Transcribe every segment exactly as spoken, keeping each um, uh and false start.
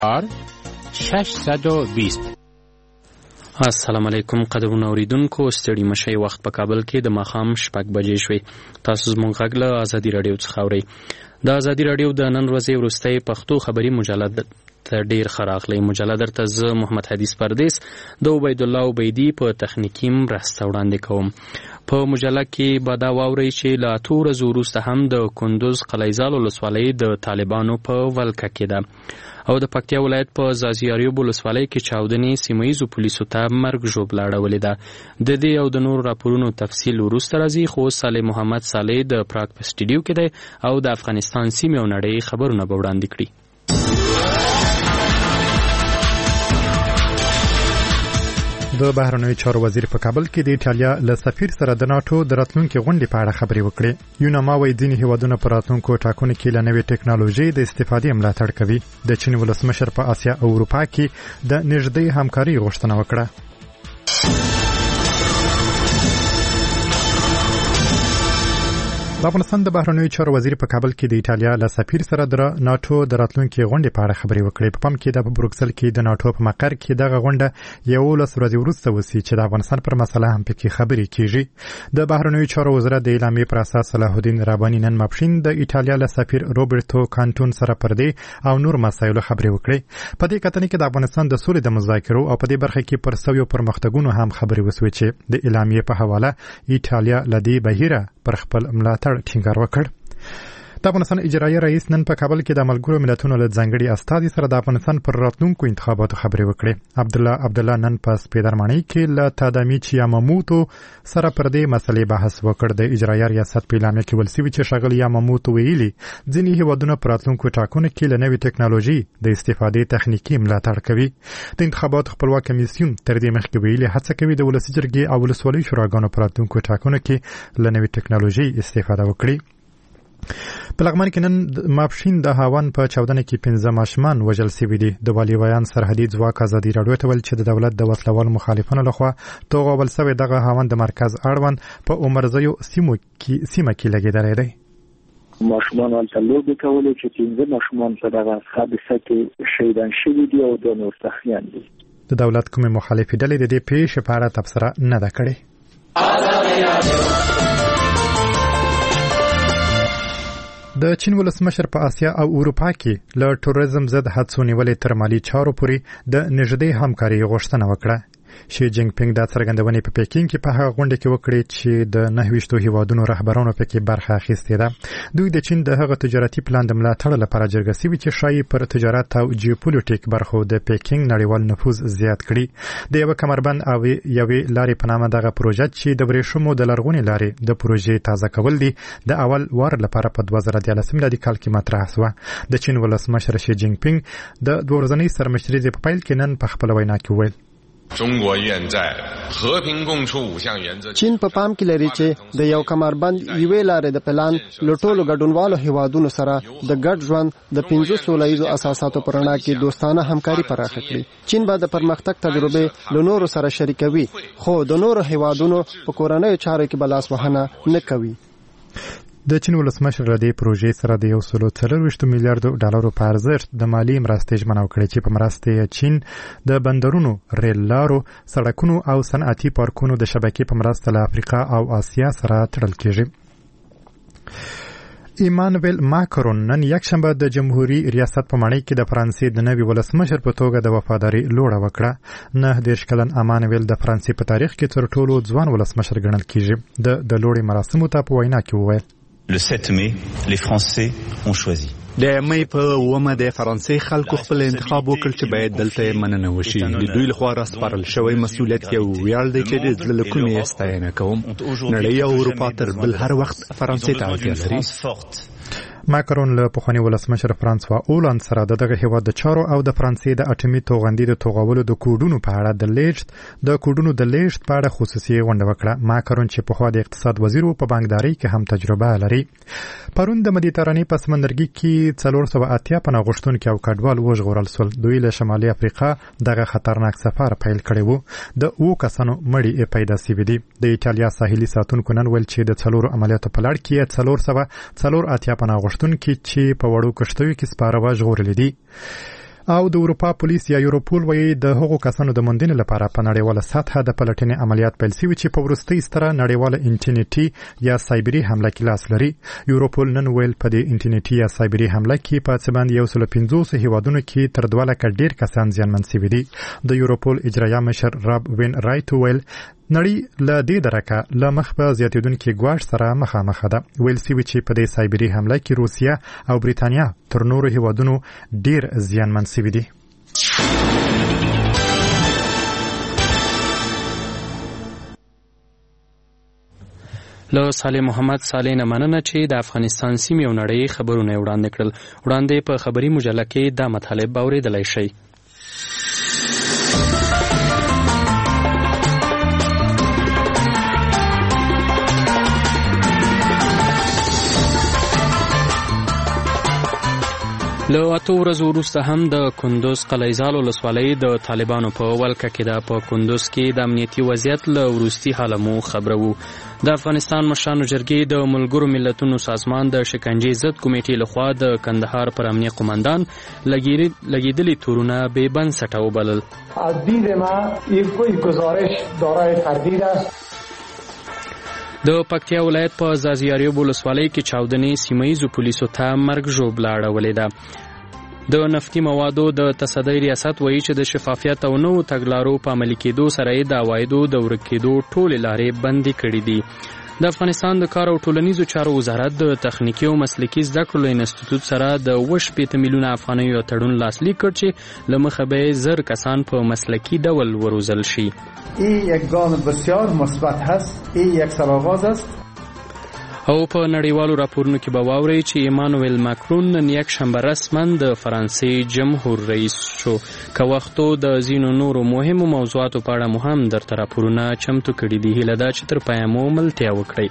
آر شش صد و بیست. السلام علیکم قدرمن اوریدونکو، ستړي مشي وخت په کابل کې د ماښام شپږ بجې شوې. تاسو زموږ غږ له ازادي رادیو څخه اورئ. د ازادي رادیو د نن ورځې وروستۍ پښتو خبري مجله ته ډیر ښه راغلی. مجله درته زه محمد حدیث پردیس د عبید الله عبیدي په تخنیکي مرسته وړاندې کوم. په مجله کې به دا واورئ چې له اتو ورځو وروسته هم د کندوز قلعه‌زال ولسوالۍ د طالبانو په ولکه کې ده او د پکتیا ولایت په ځاځي اریوب ولسوالۍ کې چاودنې سیمه ییزو پولیسو ته مرګ ژوبله اړولې ده. د دې او د نورو راپورونو تفصیل وروسته راځي، خو صالح محمد صالح د پراګ په سټوډیو کې دی او د افغانستان سیمې او نړۍ خبرونه به وړاندې کړي. د بهرنیو چارو وزیر په کابل کې د ایټالیا له سفیر سره د ناتو د راتلونکي غونډې په اړه خبرې وکړې. یوناما وايي ځینې هیوادونه په راتلونکو ټاکنو کې له نوې ټکنالوژۍ د استفادې ملاتړ کوي. د چین ولسمشر په اسیا او اروپا کې د نږدې همکارۍ غوښتنه وکړه. د افغانستان د بهرنیو چارو وزیر په کابل کې د ایټالیا له سفیر سره د ناتو د راتلونکي غونډې په اړه خبرې وکړې. په پام کې د بروکسل کې د ناتو په مقر کې دغه غونډه یولس ورځې وروسته وسي چې د افغانستان پر مسله هم پکې خبرې کیږي. د بهرنیو چارو وزارت د اعلامیې پر اساس صلاح الدین رباني نن ماپښین د ایټالیا له سفیر روبرتو کانټون سره پر دې او نور مسایلو خبرې وکړې. په دې کتنې کې د افغانستان د سولې د مذاکرو او په دې برخه کې پر سویو پرمختګونو هم خبرې وسوي چې د اعلامیې په حواله ایټالیا لدی بهیره پر خپل ملاتړ ټینګار وکړ. د افغانستان اجرایي رئیس نن په کابل کې د ملګرو ملتونو له ځانګړي استازي سره د افغانستان پر راتلونکو انتخاباتو خبرې وکړې. عبدالله عبدالله نن په سپیدرمنۍ کې له تادامیچ یاماموتو سره پر دې مسلې بحث وکړ. د اجرایي ریاست په اعلامیه کې ویل شوي چې ښاغلي یاماموتو ویلي ځینې هیوادونه په راتلونکو ټاکنو کې له نوې ټکنالوژي د استفادې تخنیکي ملاتړ کوي. د انتخاباتو خپلواک کمیسیون تر دې مخکې ویلي هڅه کوي د ولسي جرګې او ولسوالیو شوراګانو په راتلونکو ټاکنو کې له نوې ټکنالوژي استفاده وکړي. په لغمان کې نن ماپښین د هاون په چاودنه کې پنځه ماشومان وژل شوي دي. د والیویان سرحدي ځواک ازادي راډیو ته ویل چې د دولت د وسلوالو مخالفانو لخوا توغول شوی دغه هاون د مرکز اړوند په عمرزیو سیمو کې سیمه کې لګیدلی دی. ماشومان هلته لوبې کولې چې پنځه ماشومان په دغه حادثه کې شهیدان شوي دي او دوه نور زخمیان دي. د دولت کومې مخالفې ډلې د دې پیښې په اړه تبصره نه ده کړې. د چین ولسمشر په اسیا او اروپا کې له ټوریزم ضد هڅو نیولې تر مالي چارو پورې د نږدې همکارۍ غوښتنه وکړه. شي جینګ پینګ دا څرګندونې په پیکینګ کې په هغه غونډه کې وکړې چې د نهه ویشتو هیوادونو رهبرانو پکې برخه اخیستې ده. دوی د چین د هغه تجارتي پلان د ملاتړ لپاره جرګه شوي چې ښایي پر تجارت او جیوپولیټیک برخو د پیکینګ نړیوال نفوذ زیات کړي. د یوه کمربند او یوې لارې په نامه دغه پروژه چې د ورېښمو د لرغونې لارې د پروژې تازه کول دي د اول وار لپاره په دوه زره دیارلس میلادي کال کې مطرح شوه. د چین ولسمشر شي جینګ پینګ د دوه ورځنۍ سرمشرۍ په پیل کې نن په خپله وینا کې وویل چین په پام کې لري چې د یو کمربند یوې لارې د پلان له ټولو ګډونوالو هیوادونو سره د ګډ ژوند د پنځو سوله ییزو اساساتو په رڼا کې دوستانه همکاري پراخه کړي. چین به د پرمختګ تجربې له نورو سره شریکوي، خو د نورو هیوادونو په کورنیو چارو کې به لاس وهنه نه کوي. د چین ولسمشر د دې پروژې سره د یو سل څلرویشت میلیارډ ډالرو په ارزښت د مالی مرستې ژمنه وکړه چې په مرستې یې چین د بندرونو، ریل لارو، سړکونو او صنعتي پارکونو د شبکې په مرسته له افریقا او آسیا سره تړل کېږي. ایمانویل ماکرون نن یکشنبه د جمهوریت ریاست په ماڼۍ کې د فرانسې د نوي ولسمشر په توګه د وفادارۍ لوړه وکړه. نه دېرش کلن ایمانویل د فرانسې په تاریخ کې تر ټولو ځوان ولسمشر ګڼل کېږي. د د لوړې مراسمو ته په وینا کې وویل Le sept mai, les Français ont choisi. د مې په اومه د فرانسې خلکو خپل انتخاب وکړ چې باید دلته مننه وشي. د دوی لخوا راسپارل شوی مسؤلیت یو ویاړ دی چې د زړه له کومې ستاینه کوم. نړۍ او اروپا تر بل هر وخت فرانسې ته اړتیا لري. ماکرون له پخواني ولسمشر فرانسوا اولاند سره د دغه هیواد د چارو او د فرانسې د اټومي توغندي د توغولو د کوډونو په اړه د لیږد د کوډونو د لیږد په اړه خصوصي غونډه وکړه. ماکرون چې پخوا د اقتصاد وزیر و په بانکدارۍ کې هم تجربه لري. پرون د مدیترانې په سمندرګي کې څلور سوه اتیا پناه غوښتونکي او کډوال وژغورل شول. دوی له شمالي افریقا دغه خطرناک سفر پیل کړی و. د اوو کسانو مړي پیدا شوي دي. د ایټالیا ساحلي ساتونکو نن ویل چې د څلورو عملیاتو په لړ کې څلور سوه څلور اتیا پناه غوښتونکي چې په وړو کښتیو کې سپاره وژغورل دي. او د اروپا پولیس یا یوروپول وایي د هغو کسانو د موندنې لپاره په نړیواله سطحه د پلټنې عملیات پیل شوي چې په وروستۍ ستره نړیواله انټرنیټي یا سایبري حمله کې لاس لري. یوروپول نن ویل په دې انټرنیټي یا سایبري حمله کې په څه باندې یو سل پنځوس هیوادونو کې تر دوه لکه ډیر کسان زیانمن شوي دي. د یوروپول اجرایه مشر راب وین رایټ ویل نړۍ له دې درکه له مخ په زیاتېدونکي ګواښ سره مخامخ ده. ویل شوي چې په دې سایبري حمله کې روسیه او بریتانیا تر نورو هیوادونو ډیر زیانمن شوي دي. له صالح محمد صالح نه مننه چې د افغانستان سیمې او نړۍ خبرونه وړاندې کړل. وړاندې په خبري مجله کې دا مطالب اوریدلای شئ. له اتو ورځو وروسته هم د کندوز قلعه‌زال ولسوالۍ د طالبانو په ولکه کې ده. په کندوز کې د امنیتي وضعیت له وروستي حاله مو خبرو. د افغانستان مشرانو جرګې د ملګرو ملتونو سازمان د شکنجې ضد کمیټې لخوا د کندهار پر امنیه قماندان لګیدلي تورونه بې بنسټه وبلل. از دید ما یک گزارش دارای تردید است. د پکتیا ولایت په زازیاریو ولسوالۍ کې چاودنې سیمه‌ییزو پولیسو ته مرګ ژوبله اړولې ده. د نفتي موادو د تصدۍ ریاست وایي چې د شفافیت او نوو تګلارو په عملي کېدو سره یې د عوایدو د ورک کېدو ټولې لارې بندي کړي دي. د افغانستان د کار او ټولنیزو چارو وزارت د تخنیکي او مسلکي زده کړو انسټیټیوټ سره د اوه شپېته میلیونه افغانیو تړون لاسلیک کړ چې له مخه به زر کسان په مسلکي ډول وروزل شي. این یک گام بسیار مثبت هست. این یک سرآغاز است. او په نړیوالو راپورونو کې به واورئ چې ایمانوئل ماکرون نن یک شنبه رسما د فرانسې جمهور رئیس شو. که وختو د ځینو نورو مهمو موضوعاتو په اړه مو هم درته راپورونه چمتو کړي دي. هیله ده چې تر پایه مو ملتیا وکړئ.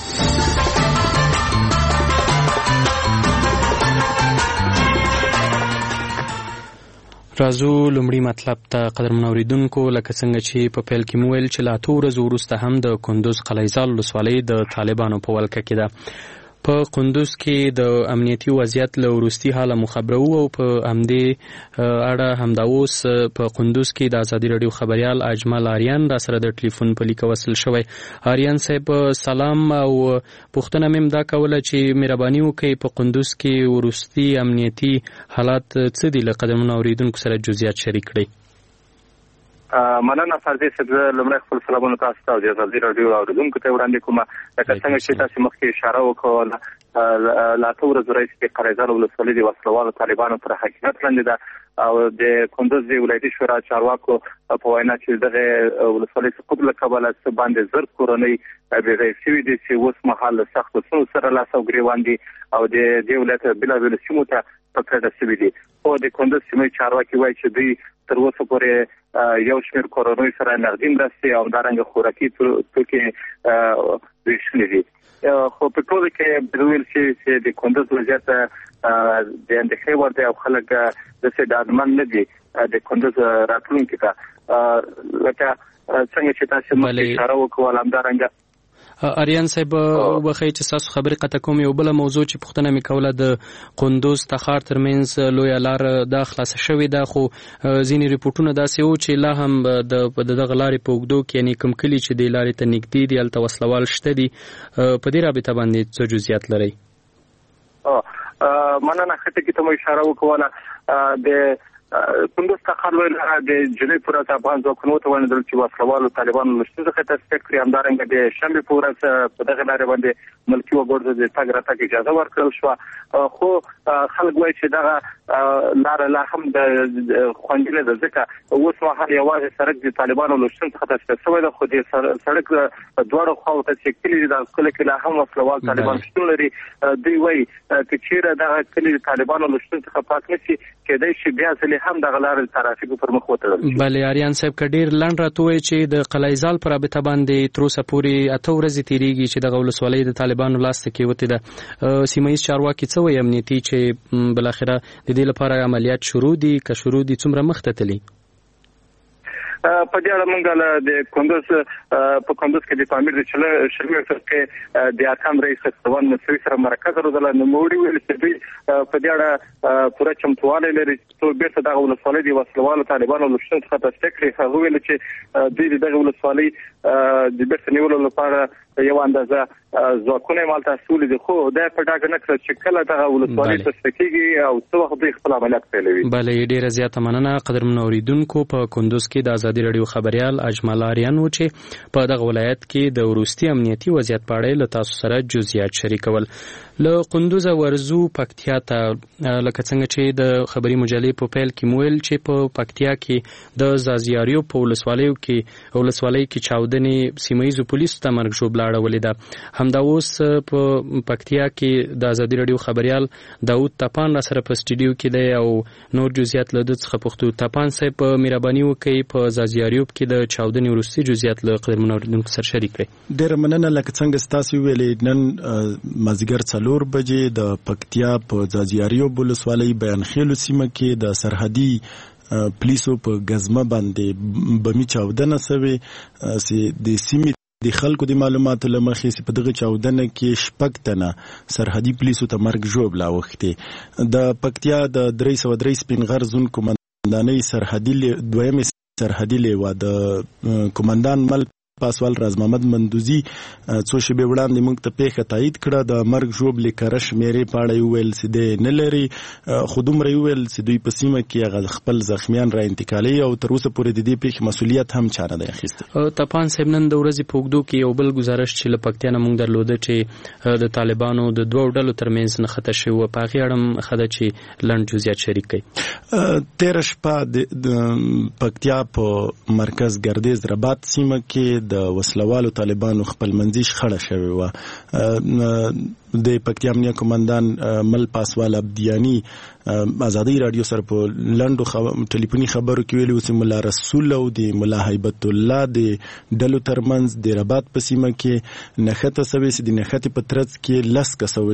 راځو لومړی مطلب ته قدرمن اوریدونکو، لکه څنګه چې په پیل کې مو ویل چې له اتو ورځو وروسته هم د کندوز قلعه‌زال ولسوالۍ د طالبانو په ولکه کې ده. په کندوز کې د امنیتي وضعیت له وروستي حاله مو خبرو او په همدې اړه همدا اوس په کندوز کې د ازادي راډیو خبریال اجمل آریان را سره د ټلیفون په لیکه وصل شوی. آریان صاحب سلام، او پوښتنه مې دا کوله چې مهرباني وکړئ په کندوز کې وروستي امنیتي حالات څه دي، له قدرمنو اوریدونکو سره جزئیات شریک کړئ. مننه فرضي صاحب، لومړی خپل سلامونه تاسو ته او د ازادي راډیو اوریدونکو ته وړاندې کوم. لکه څنګه چې تاسو مخکې اشاره وکړه، لا اتو ورځو راهیسې د قلعه‌زال ولسوالۍ د وسلوالو طالبانو پر حاکمیت لاندې ده او د کندوز د ولایتي شورا چارواکو په وینا چې دغه ولسوالۍ سقوط له کبله څه باندې زر کورنۍ بېځایه شوي دي چې اوس مهال له سختو ستونزو سره لاس او ګرېوان دي او د دې ولایت بېلابېلو سیمو ته په کډه شوي دي. خو د کندوز سیمې چارواکي وایي چې دوی تر اوسه پورې یو شمېر کورنیو سره نغدي مرستې او همدارنګه خوراکي توکي ویشلي دي. خو په ټوله کې ویل شي چې د کندوز وضعیت د اندېښنې وړ دی او خلک داسې ډاډمن نه دي د کندوز راتلونکي ته. لکه څنګه چې تاسو مخکې اشاره وکړه، همدارنګه آریان صاحب وبخښئ چې تاسو خبرې قطع کوم. یو بله موضوع چې پوښتنه مې کوله د کندوز تخار ترمنځ لویه لار دا خلاصه شوې ده، خو ځینې ریپورټونه داسې وو چې لا هم د دغه لارې په اوږدو کې یعنې کوم کلي چې دې لارې ته نږدې دي هلته وسلوال شته دي. په دې رابطه باندې څه جزئیات لرئ؟ مننه، ښه ټکي ته مو اشاره وکړله. د کندوز تخار لویه لاره د جنوب په ورځ افغان ځواکونو وتوانېدل چې وسلوالو طالبانو له شتون څخه تصفیه کړي. همدارنګه د شنبې په ورځ په دغه لارې باندې ملکي وګړو د تګ راتګ اجازه ورکړل شوه. خو خلک وایي چې دغه لاره لا هم د خوندي نه ده، ځکه اوس مهال یوازې سړک د طالبانو له شتون څخه تصفیه شوی ده، خو د سړک دواړو خواو ته چې کلي دي دغه کلي کې لا هم وسلوال طالبان شتون لري. دوی وایي که چېرې دغه کلي د طالبانو له شتون څخه پاک نه شي، کېدای شي بیا ځلې هم دغه لارې ترافیکو پر مخ وتړل شي. بلې آریان صاحب، که ډېر لنډ راته ووایي چې د قلعه‌زال په رابطه باندې تر اوسه پورې اته ورځې تېرېږي چې دغه ولسوالۍ د طالبانو لاس ته کېوتې ده. سیمه ییز چارواکي څه وایي امنیتي چې بالاخره د دې لپاره عملیات شروع دي؟ که شروع دي څومره مخته تلي؟ په دې اړه موږ له د کندوز په کندوز کې د پامیر د شلمې فرقې د ارکان رئیس روان مسوي سره مرکز روزل نو موړي ویل چې دوی په دې اړه پوره چمتوالی لري چې بیرته دغه ولسوالۍ د وسلوالو طالبانو له شتون څخه تاسو کړی هغه ویل چې دوی دغه ولسوالۍ د بیرته نیولو لپاره یو اندازه ځواکونه مالته اصول دي خو دا په ډاګه نه کړ چې کله دغه ولسوالۍ ته کېږي او څو وخت دوی خپل عملیات پیلوي. بله ډیره زیاته مننه قدرمنو اوریدونکو. په کندوز کې د ازادي راډیو خبريال اجمل آریان و چې په دغه ولایت کې د وروستي امنیتي وضعیت په اړه له تاسو سره جزئیات شریکول. له کندوز ورزو پکتیا ته لکه څنګه چې د خبري مجلې په پیل کې مویل چې په پکتیا کې د زازیاریو په ولسوالیو کې ولسوالۍ کې چاودنې سیمایي پولیسو ته مرګ ژوبله اړولې ده. همدا اوس په پکتیا کې د ازادي راډیو خبريال داود تپان را سره په سټډیو کې دی او نور جزئیات له د څخه پښتو. تپان صاحب په مهرباني وکړئ په زازیاریو کې د چاودنې وروستي جزئیات له قدرمنو اوریدونکو سره شریک کړئ. ډېره مننه. لکه څنګه ستاسو ویلې نن مازدیګر څلور بجې د پکتیا په زازیاریو ولسوالۍ بیانخیلو سیمه کې د سرحدي پولیسو په غزمه باندې بمی چاودنه شوې چې د سیمې د خلکو د معلوماتو لمخې چې په دغه چاودنه کې شپږ تنه سرحدي پولیسو ته مرګ ژوبله اوښتې. د پکتیا د درې سوه درې سپین غر زون قومندانۍ سرحدي دویمې سرحدي لیوه د قومندان مل پاسوال راز محمد مندوزي څو شېبې وړاندې موږ ته پیښه تایید کړه. د مرګ ژوبلې کره شمېرې په اړه یې وویل چې دی نه لري، خو دومره یې وویل چې دوی په سیمه کې هغه خپل زخمیان را انتقالوي او تر اوسه پورې د دې پیښې مسؤلیت هم چا نه دی اخیستی. تپان صاحب نن د ورځې په اوږدو کې یو بل ګزارش چې له پکتیا نه موږ درلوده چې د طالبانو د دوو ډلو ترمنځ نښته شوې وه، په هغې اړه هم ښه ده چې لنډ جزئیات شریک کړئ. تېره شپه د پکتیا په مرکز ګردیز رباط سیمه کې د وسلوالو طالبانو خپل منځي شخړه شوې وه. د پکتیا امنیه قومندان مل پاسوال عبدیانی ازادي رادیو سره په لندو ټلیفوني خبرو کې ویلي چې مولا رسول او د مولا هیبت الله د ډلو ترمنځ د رباط په سیمه کې نښته شوې چې د نښتې په ترڅ کې لس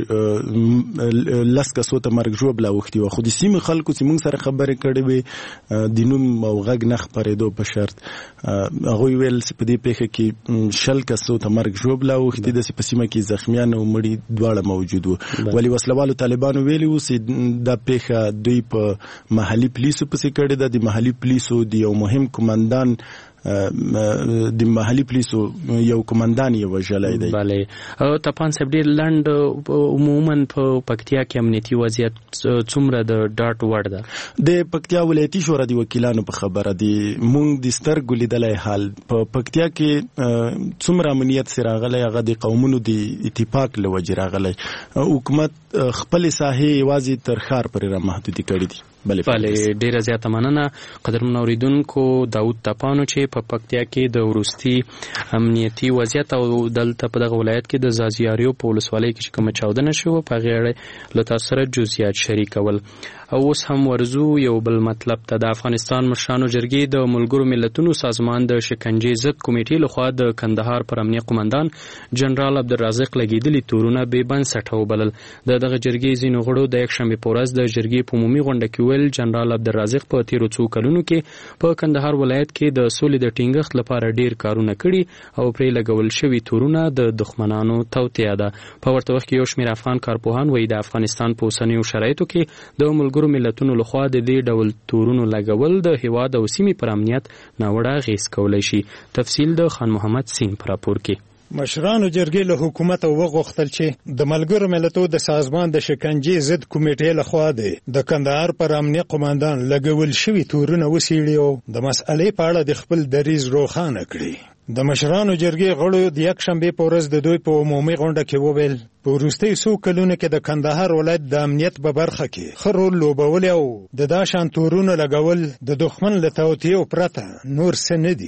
کسو لس کسو ته مرګ ژوبله اوښتې وه، خو د سیمې خلکو چې موږ سره خبرې کړې وې د نوم او غږ نه خپرېدو په شرط هغوی ویل چې په دې پیښه کې شل کسو ته مرګ ژوبله اوښتې ده چې په سیمه کې زخمیان او مړي دواړه موجود وو. ولې وسلوالو طالبانو ویلي وو چې دا پیښه دوی په محلي پولیسو پسې کړې ده. د محلي پولیسو د یو مهم قومندان د محلي پولیسو یو قومندان یې وژلی دی. بله تپان صاحب ډېر لنډ عموما په پکتیا کې امنیتي وضعیت څومره د ډاټ وړ ده؟ د پکتیا ولایتي شورا د وکیلانو په خبره دی موږ د سترګو لیدلی حال په پکتیا کې څومره امنیت سره راغلی هغه د قومونو د اتفاق له وجې راغلی. حکومت خپل ساحې یوازې تر ښار پورې را محدودې کړي دي. بله ډیره زیاته مننه قدرمنو اوریدونکو. داود تپانو چې په پکتیا کې د وروستي امنیتي وضعیت او دلته په دغه ولایت کې د زازیاریو په ولسوالۍ کې چې کومه چاودنه شوه په هغې اړه له تاسو سره جزئیات شریکول. او اوس هم ورزو یو بل مطلب ته. د افغانستان مشرانو جرګې د ملګرو ملتونو سازمان د شکنجې ضد کمیټې لخوا د کندهار پر امنیه قومندان جنرال عبدالرازق لګېدلي تورونه بې بنسټه وبلل. د دغه جرګې ځینو غړو د یکشنبې په ورځ د جرګې په عمومي غونډه کې ویل جنرال عبدالرازق په تیرو څو کلونو کې په کندهار ولایت کې د سولې د ټینګښت لپاره ډیر کارونه کړي او پرې لګول شوي تورونه د دښمنانو توطیه ده. په ورته وخت کې یو شمېر افغان کارپوهان وایي د افغانستان په اوسنیو شرایطو کې د ملګرو ملتونو لخوا د دې ډول تورونو لګول د هیواد او سیمې پر امنیت ناوړه اغېز کولی شي. تفصیل د خان محمد سین په راپور کې. مشرانو جرګې له حکومت وغوښتل چې د ملګرو ملتونو د سازمان د شکنجې ضد کمیټې لخوا د کندهار پر امنیه قومندان لګول شوي تورونه وڅېړي او د مسئلې په اړه د خپل دریځ روښانه کړي. د مشرانو جرګې غړو د یکشنبې په ورځ د دوی په عمومي غونډه کې وویل په وروستیو څو کلونو کې د کندهار ولایت د امنیت په برخه کې ښه رول لوبولی او د دا شان تورونه لګول د دښمن له توطیو پرته نور څه نه دي.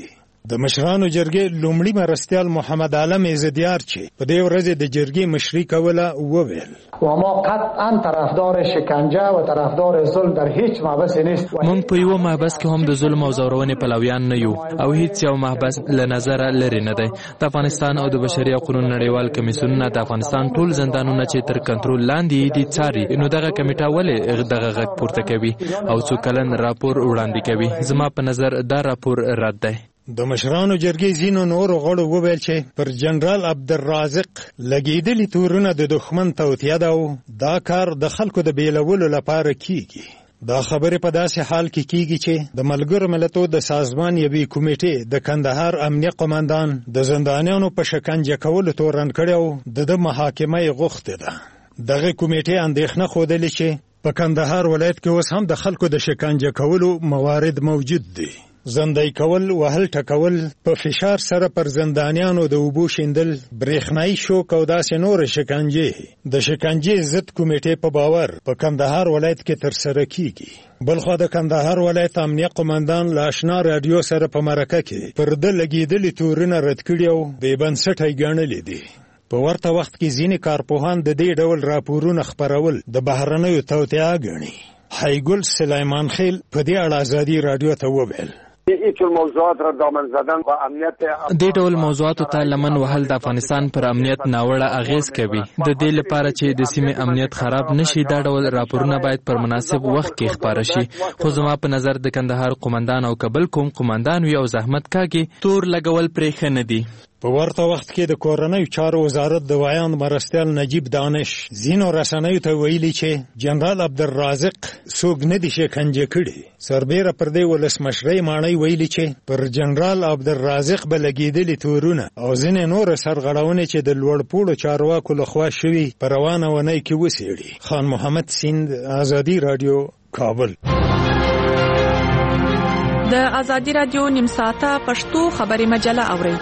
د مشرانو جرګې لومړي مرستیال محمد عالم عزتیار چې په دې ورځ د جرګې مشري کوله وویل و ما قطعا طرفدار شکنجه و طرفدار ظلم در هیچ محبس نیست. مونږ په یو محبس کې هم د ظلم او زورونې پلویان نه یو او هیڅ یو محبس له نظر لري نه دی. د افغانستان او د بشري حقوقو نړیوال کمیسیون د افغانستان ټول زندانونه چې تر کنټرول لاندې دي څاري، نو دغه کمیټه ولې دغه غږ پورته کوي او څو کلن راپور وړاندې کوي؟ زما په نظر دا راپور رد دی. د مشرانو جرګې ځینو نورو غړو وویل چې پر جنرال عبدالرازق لګېدلي تورونه د دښمن توطیه ده او دا کار د خلکو د بیلولو لپاره کیږي. دا خبرې په داسې حال کې کیږي چې د ملګرو ملتونو د سازمان یوې کمیټې د کندهار امنیه قومندان د زندانیانو په شکنجه کولو تورن کړی او د ده محاکمه یې غوښتې ده. دغه کمیټې اندېښنه ښودلې چې په کندهار ولایت کې اوس هم د خلکو د شکنجه کولو موارد موجود دي. زندای کول، وهل ټکول، په فشار سره پر زندانیانو د اوبو شیندل، برېښنایي شوک او داسې نور شکنجې د شکنجې ضد کمیټې په باور په کندهار ولایت کې ترسره کیږي. بلخوا د کندهار ولایت امنیه قومندان له اشنا راډیو سره په مرکه کې پر ده لګېدلي تورونه رد کړي او بې بنسټه یې ګڼلي دي. په ورته وخت کې ځینې کارپوهان د دې ډول راپورونه خپرول د بهرنیو توطیه ګڼي. حیګل سلیمان خیل په دې اړه ازادي راډیو ته وویل موضوعات را دامن زدن و امنیت دې ډول موضوعاتو ته لمن وهل د افغانستان پر امنیت ناوړه اغیز کوي. د دې لپاره چې د سیمې امنیت خراب نشي، دا ډول راپورونه باید پر مناسب وخت کې خپاره شي. خو زما په نظر د کندهار قومندان او کابل کوم قومندان وي او زحمت کاږي، تور لګول پرې ښه نه دي. په ورته وخت کې د کورنیو چارو وزارت د ویان مرستیال نجیب دانش ځینو رسنیو ته ویلي چې جنرال عبدالرازق څوک نه دي شکنجه کړي. سربیره پر دې ولسمشرۍ ماڼۍ ویلي چې پر جنرال عبدالرازق به لګېدلي تورونه او ځینې نور سرغړونې چې د لوړپوړو چارواکو لخوا شوي په روانه اونۍ کې وڅېړي. خان محمد سیند، ازادي راډیو، کابل. د ازادي راډیو نیم ساعته پښتو خبري مجله اورئ.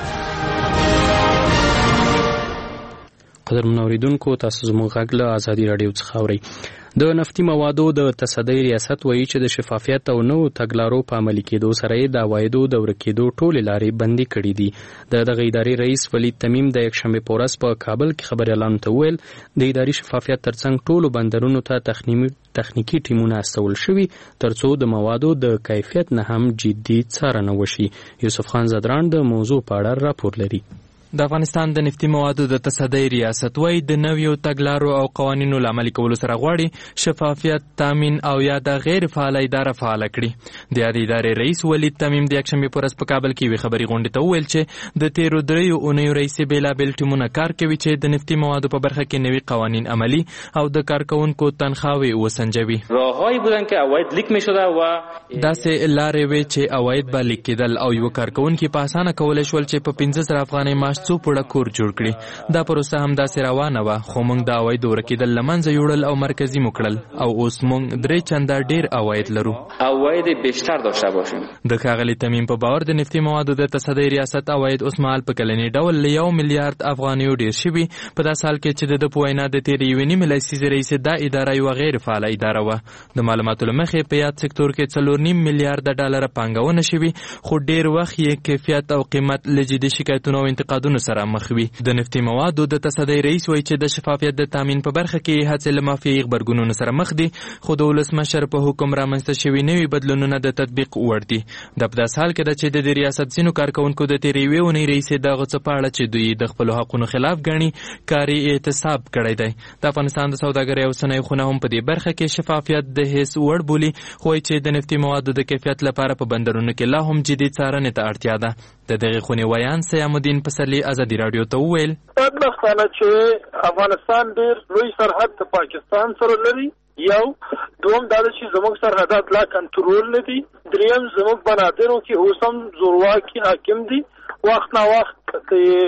قدرمن اوریدونکو، تاسو زموږ غږ له ازادي راډیو څخه اورئ. د نفتي موادو د تصدۍ ریاست وایي چې د شفافیت او نوو تګلارو په عملي کېدو سره یې د عوایدو د ورکېدو ټولې لارې بندي کړي دي. د دغه ادارې رئیس ولید تمیم د یکشنبې په ورځ په کابل کې خبریالانو ته وویل د اداري شفافیت ترڅنګ ټولو بندرونو ته تخنیکي ټیمونه استول شوي ترڅو د موادو د کیفیت نه هم جدي څارنه وشي. یوسف خان زدران د موضوع په اړه راپور لري. د افغانستان د نفتي موادو د تصدۍ ریاست وایي د نویو تګلارو او قوانینو له عملي کولو سره غواړي شفافیت تامین او یا د غیر فعاله اداره فعاله کړي. د یادې ادارې رئیس ولید تمیم د یکشنبې په ورځ په کابل کې یوې خبري غونډې ته وویل چې د تیرو دریو اونیو رئیسې بېلابېل ټیمونه کار کوي چې د نفتي موادو په برخه کې نوي قوانین عملي او د کارکوونکو تنخواهې وسنجوي. راههایی بودن که عواید لیک میشده و داسې لارې وې چې عواید به لیک کېدل او یو کارکوونکي په اسانه کولی شول چې په پنځه زره افغانۍ معاش څو پوړه کور جوړ کړي. دا پروسه هم داسې روانه وه، خو موږ د عوایدو ورکېدل له منځه یوړل او مرکزي مو کړل او اوس موږ درې چنده ډېر عواید لرو. عواید بیشتر داشته باشیم. د ښاغلي تمیم په باور د نفتي موادو د تصدۍ ریاست عواید اوس مهال په کلني ډول له یو میلیارډ افغانیو ډېر شوي. په داسې حال کې چې د ده په وینا د تېرې یوې نیمې لسیزې راهیسې دا اداره یوه غیر فعاله اداره وه. د معلوماتو له مخې په یاد سکتور کې څلور نیم میلیارډه ډالره پانګونه شوي، خو ډېر وخت یې کیفیت او قیمت له جدي شکایتونو او انتقادونو سره مخ وي. د نفتي موادو د تصدۍ رئیس وایي چې د شفافیت د تامین په برخه کې هڅې له مافیایي غبرګونونو سره مخ دي، خو د ولسمشر په حکم رامنځته شوي نوي بدلونونه د تطبیق وړ دي. دا په داسې حال کې ده چې د دې ریاست ځینو کارکوونکو د تېرې یوې اونۍ رئیسې دغه څه په اړه چې دوی د خپلو حقونو خلاف ګڼي کاري اعتصاب کړی دی. د افغانستان د سوداګرۍ او صنایعو خونه هم په دې برخه کې شفافیت د هیڅ وړ بولي، خو وایي چې د نفتي موادو د کیفیت لپاره په بندرونو کې لا هم جدي څارنې ته اړتیا ده. د دغې خونې ویان سیام الدین پسرلي ازادي راډیو ته وویل بدبختانه چې افغانستان ډېر لوی سرحد د پاکستان سره لري. یو دوم دا چې زموږ سرحدات لا کنټرول نه دي. دریم زموږ بنادرو کې اوس هم زورواکي حاکم دي. وخت نه وخت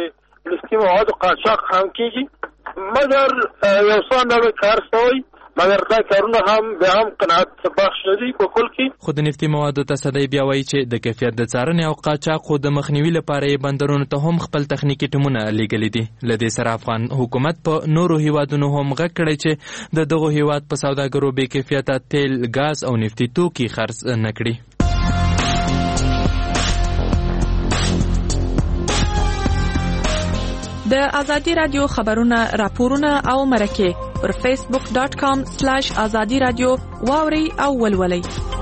د نفتي موادو قاچاق هم کېږي، مګر یو څه اندازه کار شوی، مګر دا کارونه هم بیا هم قناعت بخش نه دي په کل کې. خو د نفتي موادو تصدۍ بیا وایي چې د کیفیت د څارنې او قاچاقو د مخنیوي لپاره یې بندرونو ته هم خپل تخنیکي ټیمونه لیږلي دي. له دې سره افغان حکومت په نورو هیوادونو هم غږ کړی چې د دغو هیواد په سوداګرو بې کیفیته تیل، ګاز او نفتي توکي خرڅ نه کړي. د ازادي رادیو خبرونه راپورونه او مرکه پر فیسبوک ډاټ کام سلیش ازادي رادیو واوري او ولولئ.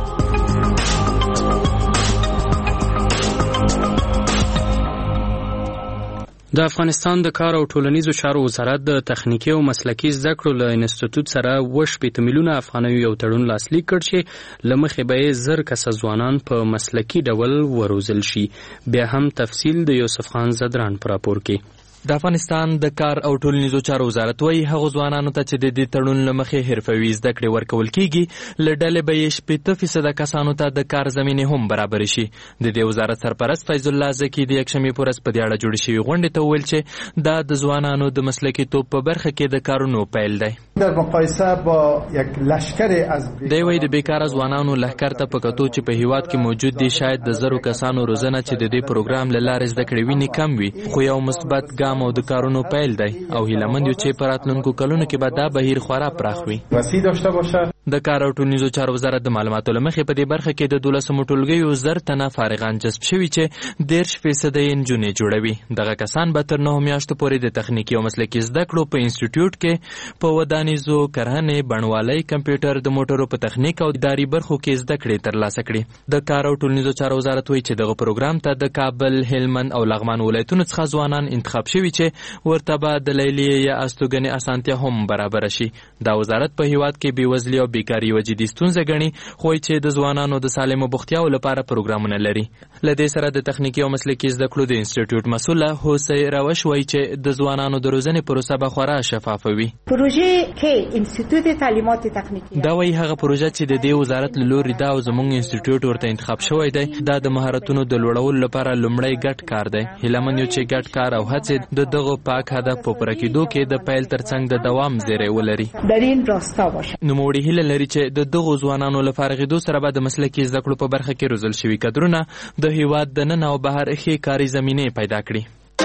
د افغانستان د کار او ټولنیزو چارو وزارت د تخنیکي او مسلکي زده کړو له انسټیټیوټ سره اووه شپېته میلیونه افغانیو یو تړون لاسلیک کړ چې له مخې به یې زر کسه ځوانان په مسلکي ډول وروزل شي. بیا هم تفصیل د یوسف خان زدران په راپور کې. د افغانستان د کار او ټولنیزو چارو وزارت وايي هغه ځوانانو ته چې د دې تړون له مخې حرفوي زده کړې ورکول کیږي له ډلې به یې شپېته فیصده کسانو ته د کار زمینې هم برابر شي. د دې وزارت سرپرست فیض الله زکي د یکشنبې په ورځ په دې اړه جوړې شوې غونډې ته وویل چې دا د ځوانانو د مسلکي توب په برخه کې د کارونو پیل دی. در مقایسه با یک لشکر از دی وايي د بیکاره ځوانانو لښکر ته په کتو چې په هیواد کې موجود دي شاید د زرو کسانو روزنه چې د دې پروګرام له لارې زده کړې ویني کم وي، خو یو مثبت ګام او د کارونو پیل دی او هیلهمند یو چې په راتلونکو کلونو کې به دا بهیر خورا پراخ وي. وسیع داشته باشه. د کار او ټولنیزو چارو وزارت د معلوماتو له مخې په دې برخه کې د دولسمو ټولګیو زر تنه فارغان جذب شوي چې دېرش فیصده یې نجونې جوړوي. دغه کسان به تر نهو میاشتو پورې د تخنیکي او مسلکي زده کړو په انسټیټیوټ کې په ودانیزو، کرهنې، بڼوالۍ، کمپیوټر، د موټرو په تخنیک او اداري برخو کې زده کړې ترلاسه کړي. د کار او ټولنیزو چارو وزارت وایي چې دغه پروګرام ته د کابل، هلمند او لغمان ولایتونو څخه ځوانان انتخاب شوي چې ورته به د لیلیې یا استوګنې اسانتیا هم برابره شي. دا وزارت په هیواد کې بېوزلي او بیکاري یوه جدي ستونزه ګڼي، خو چې د ځوانانو د سالمو بوختیاو لپاره پروګرامونه لري. له دې سره د تخنیکي او مسلکي زده کړو د انسټیټیوټ مسؤله حوسی روش وایي چې د ځوانانو د روزنې پروسه به خورا شفافه وي. پروژې کې انسټیټیوټ تعلیمات تخنیکي دا وایي هغه پروژه چې د دې وزارت له لوري دا او زموږ انسټیټیوټ ورته انتخاب شوی دی دا د مهارتونو د لوړولو لپاره لومړی ګډ کار دی. هیلهمند یو چې ګډ کار او هڅې د دغه پاک هدف په پوره کېدو کې د پیل ترڅنګ د دوام زیری ولري. در این راستا باشه. نوموړي هیله لري چې د دغو ځوانانو له فارغېدو سره به د مسلکي زده کړو په برخه کې روزل شوي کدرونه د هیواد دننه او بهر ښې کاري زمینې پیدا کړي.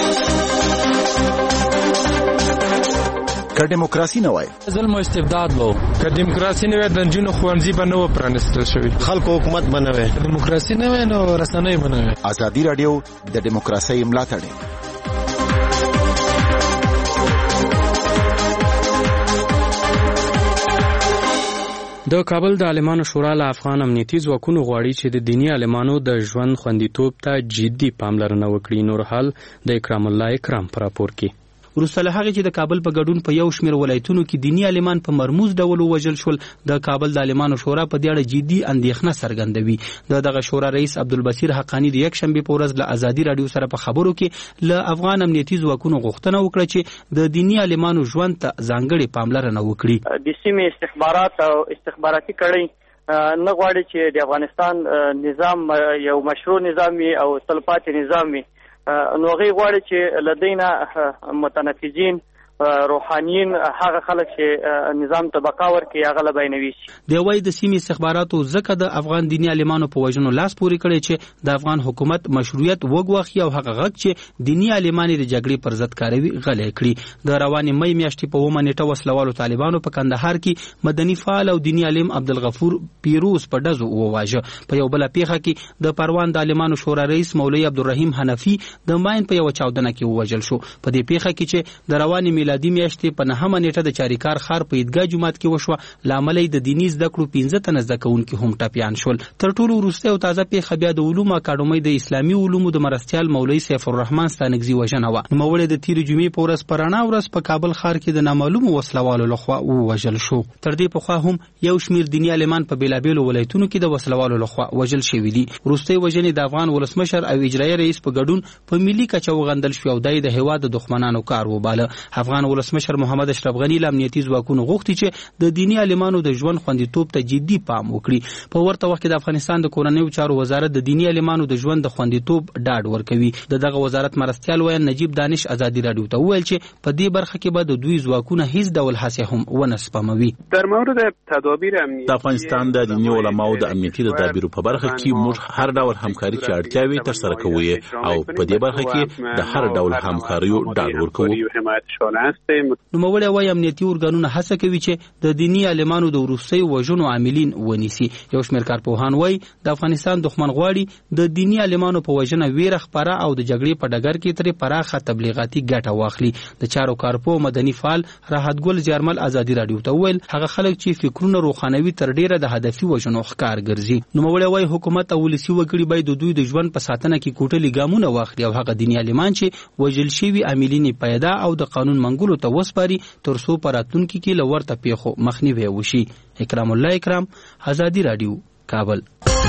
که دیموکراسي نه وای ظلم او استبداد وو، که دیموکراسي نه وای د نجونو ښوونځي به نه و پرانیستل شوي، خلکو حکومت به نه وای، دیموکراسي نه وای نو رسنۍ به نه وای. ازادي راډیو د دیموکراسۍ ملاتړ. د کابل د عالمانو شورا له افغان امنیتي ځواکونو غواړي چې د دیني عالمانو د ژوند خوندیتوب ته جدي پاملرنه وکړي. نور حال د اکرام الله اکرام په راپور کې. وروسته له هغې چې د کابل په ګډون په یو شمېر ولایتونو کې دیني عالمان په مرموز ډول ووژل شول، د کابل د عالمانو شورا په دې اړه جدي اندېښنه څرګندوي. د دغه شورا رئیس عبدالبصیر حقانی د یکشنبې په ورځ له ازادي راډیو سره په خبرو کې له افغان امنیتي ځواکونو غوښتنه وکړه چې د دیني عالمانو ژوند ته ځانګړې پاملرنه وکړي. د سیمې استخبارات او استخباراتي کړۍ نه غواړي چې د افغانستان نظام یو مشروع نظام او تلپاتې نظام وي، نو هغوی غواړي چې له دوی نه متنفذین روحانیین هغه خلک چې نظام ته بقا ورکړي هغه له بینوي شي. دی وایي د سیمې استخباراتو ځکه د افغان دیني عالمانو په وژنو لاس پورې کړی چې د افغان حکومت مشروعیت وګواخي او هغه غږ چې دیني عالمان د جګړې پر ضد کاروي غلی کړي. د روانې مې میاشتې په اومه نیټه وسلوالو طالبانو په کندهار کې مدني فعال او دیني عالم عبدالغفور پیروز په ډزو وواژه. په یو بله پیښه کې د پروان د عالمانو شورا رئیس مولوي عبدالرحیم حنفي د ماین په یوه چاودنه کې ووژل شو. په دې پیښه کې چې د روانې میلادي میاشتې په نهمه نیټه د چاریکار ښار په عیدګاه جومات کې وشوه، له امله د دیني زده کړو پنځه تنه زده کوونکي هم ټپیان شول. تر ټولو وروستی او تازه پیښه بیا د علومو اکاډمۍ د اسلامي علومو د مرستیال مولوي سیف الرحمن ستانکزي وژنه وه. نوموړی د تېرې جمعې په ورځ په رڼا ورځ په کابل ښار کې د نامعلومو وسلوالو لخوا ووژل شو. تر دې پخوا هم یو شمېر دیني عالمان په بېلابېلو ولایتونو کې د وسلوالو لخوا وژل شوي دي. وروستۍ وژنې د افغان ولسمشر او اجرایي رئیس په ګډون په ملي کچه وغندل شوې او دا یې د هېواد د دښمنانو کار وباله. افغان ولسمشر محمد اشرف غني له امنیتي ځواکونو غوښتي چې د دیني عالمانو د ژوند خوندیتوب ته جدي پام وکړي. په ورته وخت کې د افغانستان د کورنیو چارو وزارت د دیني عالمانو د ژوند د خوندیتوب ډاډ ورکوي. د دغه وزارت مرستیال ویان نجیب دانش ازادي راډیو ته وویل چې په دې برخه کې به د دوی ځواکونه هیڅ ډول هڅې هم ونه سپموي. در مورد تدابیر امنیتی د افغانستان د دیني علماو د امنیتي تدابیرو په برخه کې موږ هر ډول همکاري چې اړتیا وي ترسره کوو او په دې برخه کې د هر ډول همکاریو ډاډ ورکوو. نوموړی وايي امنیتي ارګانونه هڅه کوي چې د دیني عالمانو د وروستیو وژنو عاملین ونیسي. یو شمېر کارپوهان وايي د افغانستان دښمن غواړي د دیني عالمانو په وژنه ویره خپره او د جګړې په ډګر کې ترې پراخه تبلیغاتي ګټه واخلي. د چارو کارپو مدني فعال راحت ګل جرمل ازادي راډیو ته وویل هغه خلک چې فکرونه روښانوي تر ډیره د هدفي وژنو ښکار ګرځي. نوموړی وايي حکومت او ولسي وګړي باید د دوی د ژوند په ساتنه کې کوټلي ګامونه واخلي او هغه دیني عالمان چې وژل شوي عاملین پیدا او د قانون منګولو ته وسپاري ترڅو په راتلونکي کې له ورته پیښو مخنیوی وشي. اکرام الله اکرام، ازادي راډیو، کابل.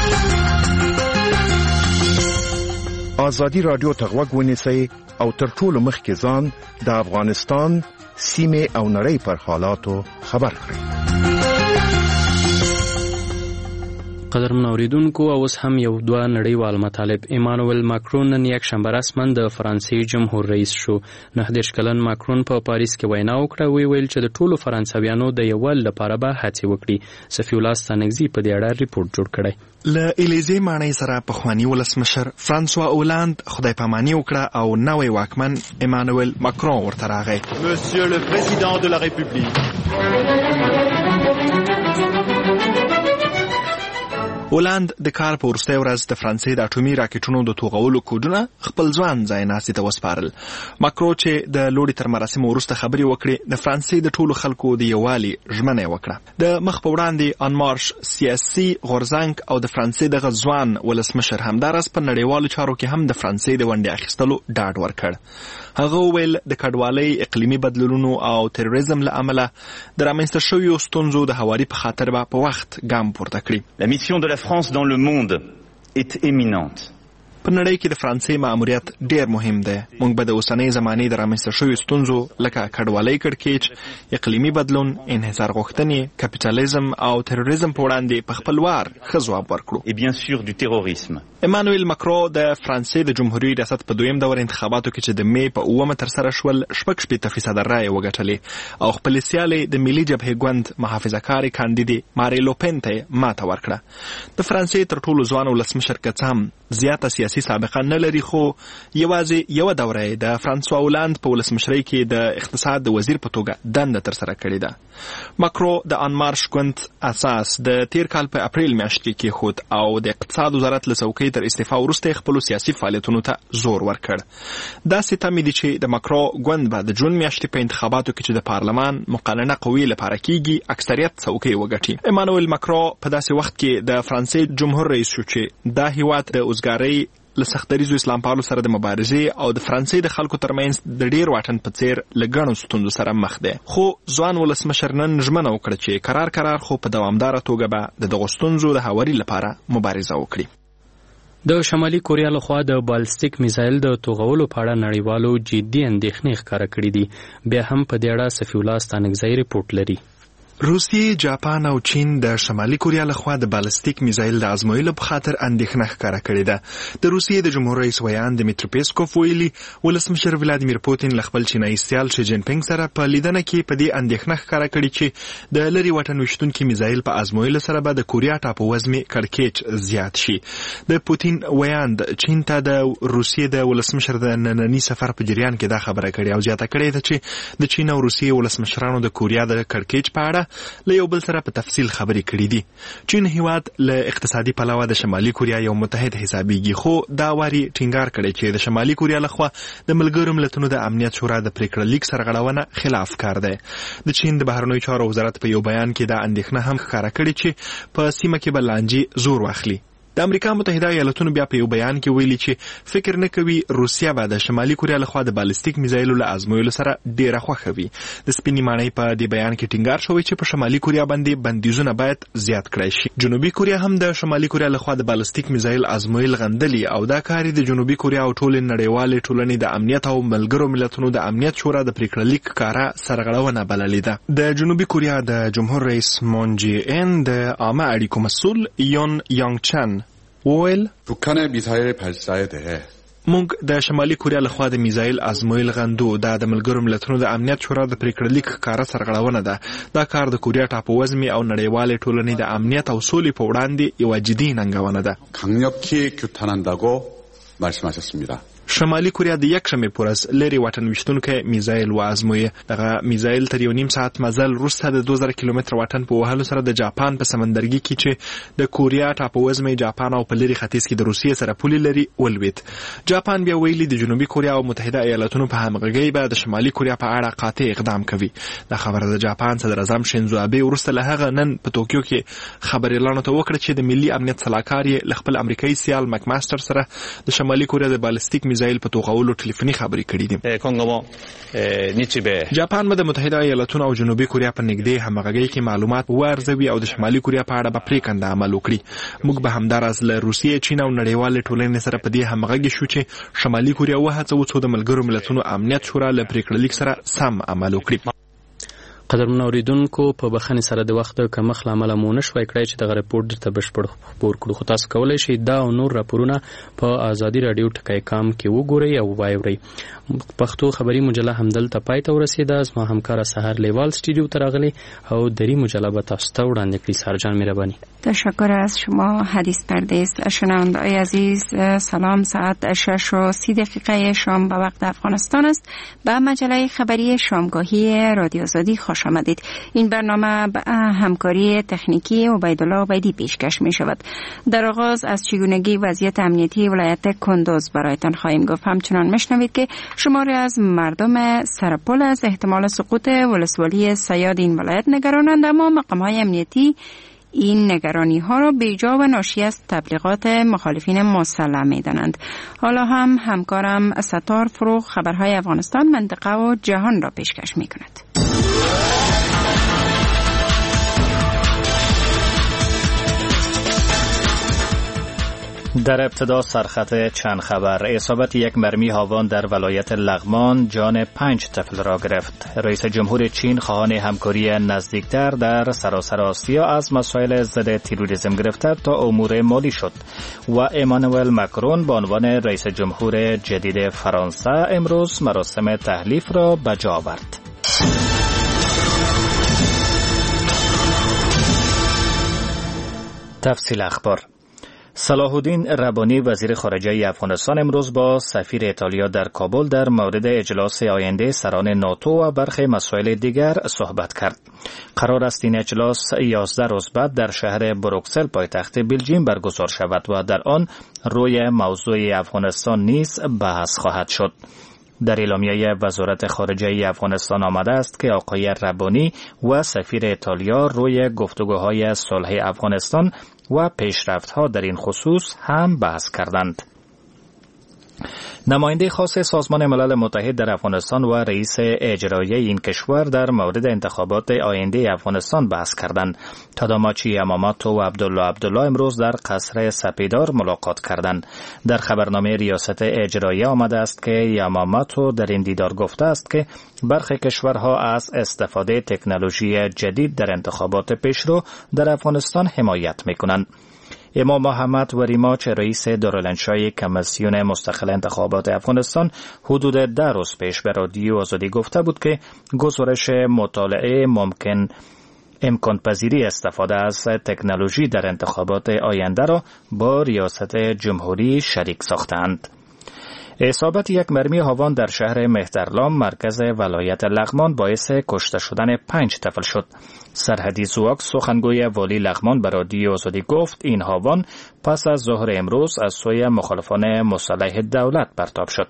ازادي راډیو ته غوږ ونیسئ او تر ټولو مخکې ځان د افغانستان سیمې او نړۍ پر حالاتو خبر کړئ. قدرمن اوریدونکو، اوس هم یو دوه نړیوال مطالب. ایمانوئل ماکرون نن یک شنبه رسما د فرانسې جمهور رئیس شو. نهه دېرش کلن ماکرون په پاریس کې وینا وکړه، وی ویل چې د ټولو فرانسویانو د یووالي لپاره به هڅې وکړي. صفي الله ستانکزي په دې اړه ریپورت جوړ کړی. له الیزې ماڼۍ سره پخواني ولسمشر فرانسوا اولاند خدای پاماني وکړه او نوی واکمن ایمانوئل ماکرون ورته راغی. مسیو le président de la république. اولاند د کار په وروستۍ ورځ د فرانسې د اټومي راکټونو د توغولو کوډونه خپل ځوان ځای ناستې ته وسپارل. ماکرو چې د لوړې تر مراسمو وروسته خبرې وکړې، د فرانسې د ټولو خلکو د یووالي ژمنه یې وکړه. د مخ په وړاندې ان مارش سیاسي غورځنګ او د فرانسې دغه ځوان ولسمشر همداراز په نړیوالو چارو کې هم د فرانسې د ونډې اخیستلو ډاډ ورکړ. هغه وویل د کډوالۍ، اقلیمي بدلونونو او تروریزم له امله د رامنځته شویو ستونزو د هواري په خاطر به په وخت ګام پورته کړي. La mission de la France dans le monde est éminente. په نړۍ کې د فرانسې ماموریت ډیر مهم دی. موږ به د اوسنۍ زمانې د رامنځته شویو ستونزو لکه کډوالۍ کړکېچ، اقلیمي بدلون، انحصار غوښتنې، کپیټالیزم او تروریزم په وړاندې په خپل وار ښه ځواب ورکړو. Et bien sûr du terrorisme. ایمانوئل ماکرو د فرانسې د جمهوریت ریاست په دویم دور انتخاباتو کې چې د می په اوومه ترسره شول شپږ شپېته فیصده رایې وګټلې او خپلې سیالې د ملي جبهې ګوند محافظه‌کارې کاندیدې ماري لوپن ته ماته ورکړه. د فرانسې تر ټولو ځوان ولسمشر که څه هم زیاته سیاسي سابقه نه لري، خو یوازې یوه دوره یې د فرانسوا اولاند په ولسمشرۍ کې د اقتصاد د وزیر په توګه دنده ترسره کړې ده. ماکرو د ان مارش ګوند اساس د تیر کال په اپریل میاشت کې کېښود او د اقتصاد وزارت له څوکۍ تر استعفا وروسته خپلو سیاسي فعالیتونو ته زور ورکړ. داسې تمې دي چې د ماکرو ګوند به د جون میاشتې په انتخاباتو کې چې د پارلمان مقننه قوې لپاره کېږي اکثریت څوکۍ وګټي. ایمانوئل ماکرو په داسې وخت کې د فرانسې جمهور رئیس شو چې دا هیواد د اوزګارۍ له سختدریزو اسلام پالو سره د مبارزې او د فرانسې د خلکو ترمنځ د ډیر واټن په څیر له ګڼو ستونزو سره مخ دی. خو ځوان ولسمشر نن ژمنه وکړه چې قرار قرار خو په دوامداره توګه به د دغو ستونزو د هواري لپاره مبارزه وکړي. د شمالي کوریا لخوا د بالستیک میزایل د توغولو په اړه نړیوالو جدي اندېښنې ښکاره کړې دي. بیا هم په دې اړه صفي الله ستانکزی ریپورت لري. روسیې، جاپان او چین د شمالي کوریا لخوا د بالستیک میزایل د ازمویلو په خاطر اندېښنه ښکاره کړې ده. د روسیې د جمهور رئیس ویان دمیتری پیسکوف ویلي ولسمشر ولادیمیر پوتین له خپل چینایي سیال شي جین پینګ سره په لیدنه کې په دې اندېښنه ښکاره کړې چې د لرې واټن ویشتونکي میزایل په ازمویلو سره به د کوریا ټاپووزمې کړکېچ زیات شي. د پوتین ویاند چین ته د روسیې د ولسمشر د ننني سفر په جریان کې دا خبره کړې او زیاته کړې ده چې د چین او روسیې ولسمشرانو د کوریا د کړکېچ په اړه له یو بل سره په تفصیل خبرې کړې دي. چین هیواد له اقتصادي پلوه د شمالي کوریا یو متحد حسابيږي، خو دا واري ټینګار کړی چې د شمالي کوریا لخوا د ملګرو ملتونو د امنیت شورا د پریکړه لیک سرغړونه خلاف کار دی. د چین د بهرنیو چارو وزارت په یو بیان کې دا اندېښنه هم ښکاره کړې چې په سیمه کې به لانجې زور واخلي. د امریکا متحده ایالاتونو بیا په یو بیان کې ویلي چې فکر نه کوي روسیا به د شمالي کوریا لخوا د بالستیک میزایلو له ازمویلو سره ډیره خوښه وي. د سپینې ماڼۍ په دې بیان کې ټینګار شوی چې په شمالي کوریا باندې بندیزونه باید زیات کړای شي. جنوبي کوریا هم د شمالي کوریا لخوا د بالستیک میزایل ازمویل غندلي او دا کار د جنوبي کوریا او ټول نړیوالې ټولنې د امنیت او ملګرو ملتونو د امنیت شورا د پریکړه لیک کارا سرغړونه بللې ده. د جنوبي کوریا د جمهور رئیس مون جی ان د عامه اړیکو مسؤل یون یانګ چن وویل 북한의 미사일 발사에 대해 موږ د شمالي کوریا لخوا د میزایل ازمویل غندو. دا د ملګرو ملتونو د امنیت شورا د پریکړه لیک کاره سرغړونه ده. دا کار د کوریا ټاپووزمې او نړیوالې ټولنې د امنیت او سولې په وړاندې یوه جدي ننګونه ده. 강력히 규탄한다고 말씀하셨습니다. شمالي کوریا د یک شنبې پر ورځ لري واټن ویشتونکی میزایل وازمویه. دغه میزایل تر یو نیم ساعت مزل وروسته د دوه زره کیلومتر واټن په وهلو سره د جاپان په سمندرګي کې چې د کوریا ټاپووزمې جاپان او په لري ختیځ کې د روسیې سره پولې لري ولوید. جاپان بیا ویلي د جنوبي کوریا او متحده ایالاتونو په همغږۍ به د شمالي کوریا په اړه قاطع اقدام کوي. دا خبره د جاپان صدر اعظم شینزو آبه وروسته له هغه نن په توکیو کې خبريالانو ته وکړه چې د ملي امنیت صلاحکار یې له خپل امریکایي سیال مکماستر سره د شمالي کوریا د بالستیک میزایل په توغولو ټلیفوني خبرې کړې دي. جاپان به د متحده ایالاتونو او جنوبي کوریا په نږدې همغږۍ کې معلومات ورزوي او د شمالي کوریا په اړه به پریکنده عمل وکړي. موږ به همداراز له روسیې، چین او نړیوال ټولنې سره په دې همغږي شو چې شمالي کوریا وهڅوو څو د ملګرو ملتونو امنیت شورا له پریکړلیک سره سم عمل وکړي. قدرمن اوریدونکو په بخښنې سره د وخت کمښت له امله مو نشوای کړی چې دغه رپورټ درته بشپړ خپور کړو، خو تاسو کولی شئ دا او نور راپورونه په آزادي راډیو ټکی کام کې وګورئ او واورئ. پښتو خبری مجله همدلته پای ته ورسېده. زما همکار سحر لیوال استودیو ته راغلی او دری مجله به تاسو ته وړاندې کړي. سرجان مهربانی. تشکر از شما حدیث پردیس. شنونده‌های عزیز سلام. ساعت شش و سی دقیقه شام به وقت افغانستان است. به مجله خبری شامگاهی رادیو آزادی خوش آمدید. این برنامه به همکاری تکنیکی عبیدالله عبیدی پیشکش می شود. در آغاز از چگونگی وضعیت امنیتی ولایت کندوز برایتان خواهیم گفت. همچنان میشنوید که شماری از مردم سرپل از احتمال سقوط ولسوالی سیاد این ولایت نگرانند، اما مقام‌های امنیتی این نگرانی ها را بیجا و ناشی از تبلیغات مخالفین مسلح می دانند. حالا هم همکارم ستار فروغ خبرهای افغانستان، منطقه و جهان را پیشکش می کند. در ابتدا سرخط چند خبر. اصابت یک مرمی هاوان در ولایت لغمان جان پنج طفل را گرفت. رئیس جمهور چین خواهان همکاری نزدیکتر در سراسر آسیا از مسائل ضد تروریسم گرفته تا امور مالی شد و امانوئل مکرون به عنوان رئیس جمهور جدید فرانسه امروز مراسم تحلیف را به جا آورد. تفصیل اخبار. صلاح الدین ربانی وزیر خارجه افغانستان امروز با سفیر ایتالیا در کابل در مورد اجلاس آینده سران ناتو و برخی مسائل دیگر صحبت کرد. قرار است این اجلاس یازده روز بعد در شهر بروکسل پایتخت بلژیم برگزار شود و در آن روی موضوع افغانستان نیز بحث خواهد شد. در اعلامیه وزارت خارجه افغانستان آمده است که آقای ربانی و سفیر ایتالیا روی گفتگوهای صلح افغانستان و پیشرفت‌ها در این خصوص هم بحث کردند. نماینده خاص سازمان ملل متحد در افغانستان و رئیس اجرایی این کشور در مورد انتخابات آینده افغانستان بحث کردند. تاداماچی یاماماتو و عبدالله عبدالله امروز در قصر سپیدار ملاقات کردند. در خبرنامه ریاست اجرایی آمده است که یاماماتو در این دیدار گفته است که برخی کشورها از استفاده تکنولوژی جدید در انتخابات پیشرو در افغانستان حمایت می‌کنند. امام محمد وریماچ رئیس دارالانشای کمیسیون مستقل انتخابات افغانستان حدود ده روز پیش به رادیو آزادی گفته بود که گزارش مطالعه ممکن امکان پذیری استفاده از تکنولوژی در انتخابات آینده را با ریاست جمهوری شریک ساختند. اصابت یک مرمی هاوان در شهر مهترلام مرکز ولایت لغمان باعث کشته شدن پنج طفل شد. سرحدی زواک سخنگوی والی لغمان به رادیو آزادی گفت این هاوان پس از ظهر امروز از سوی مخالفان مسلح دولت پرتاب شد.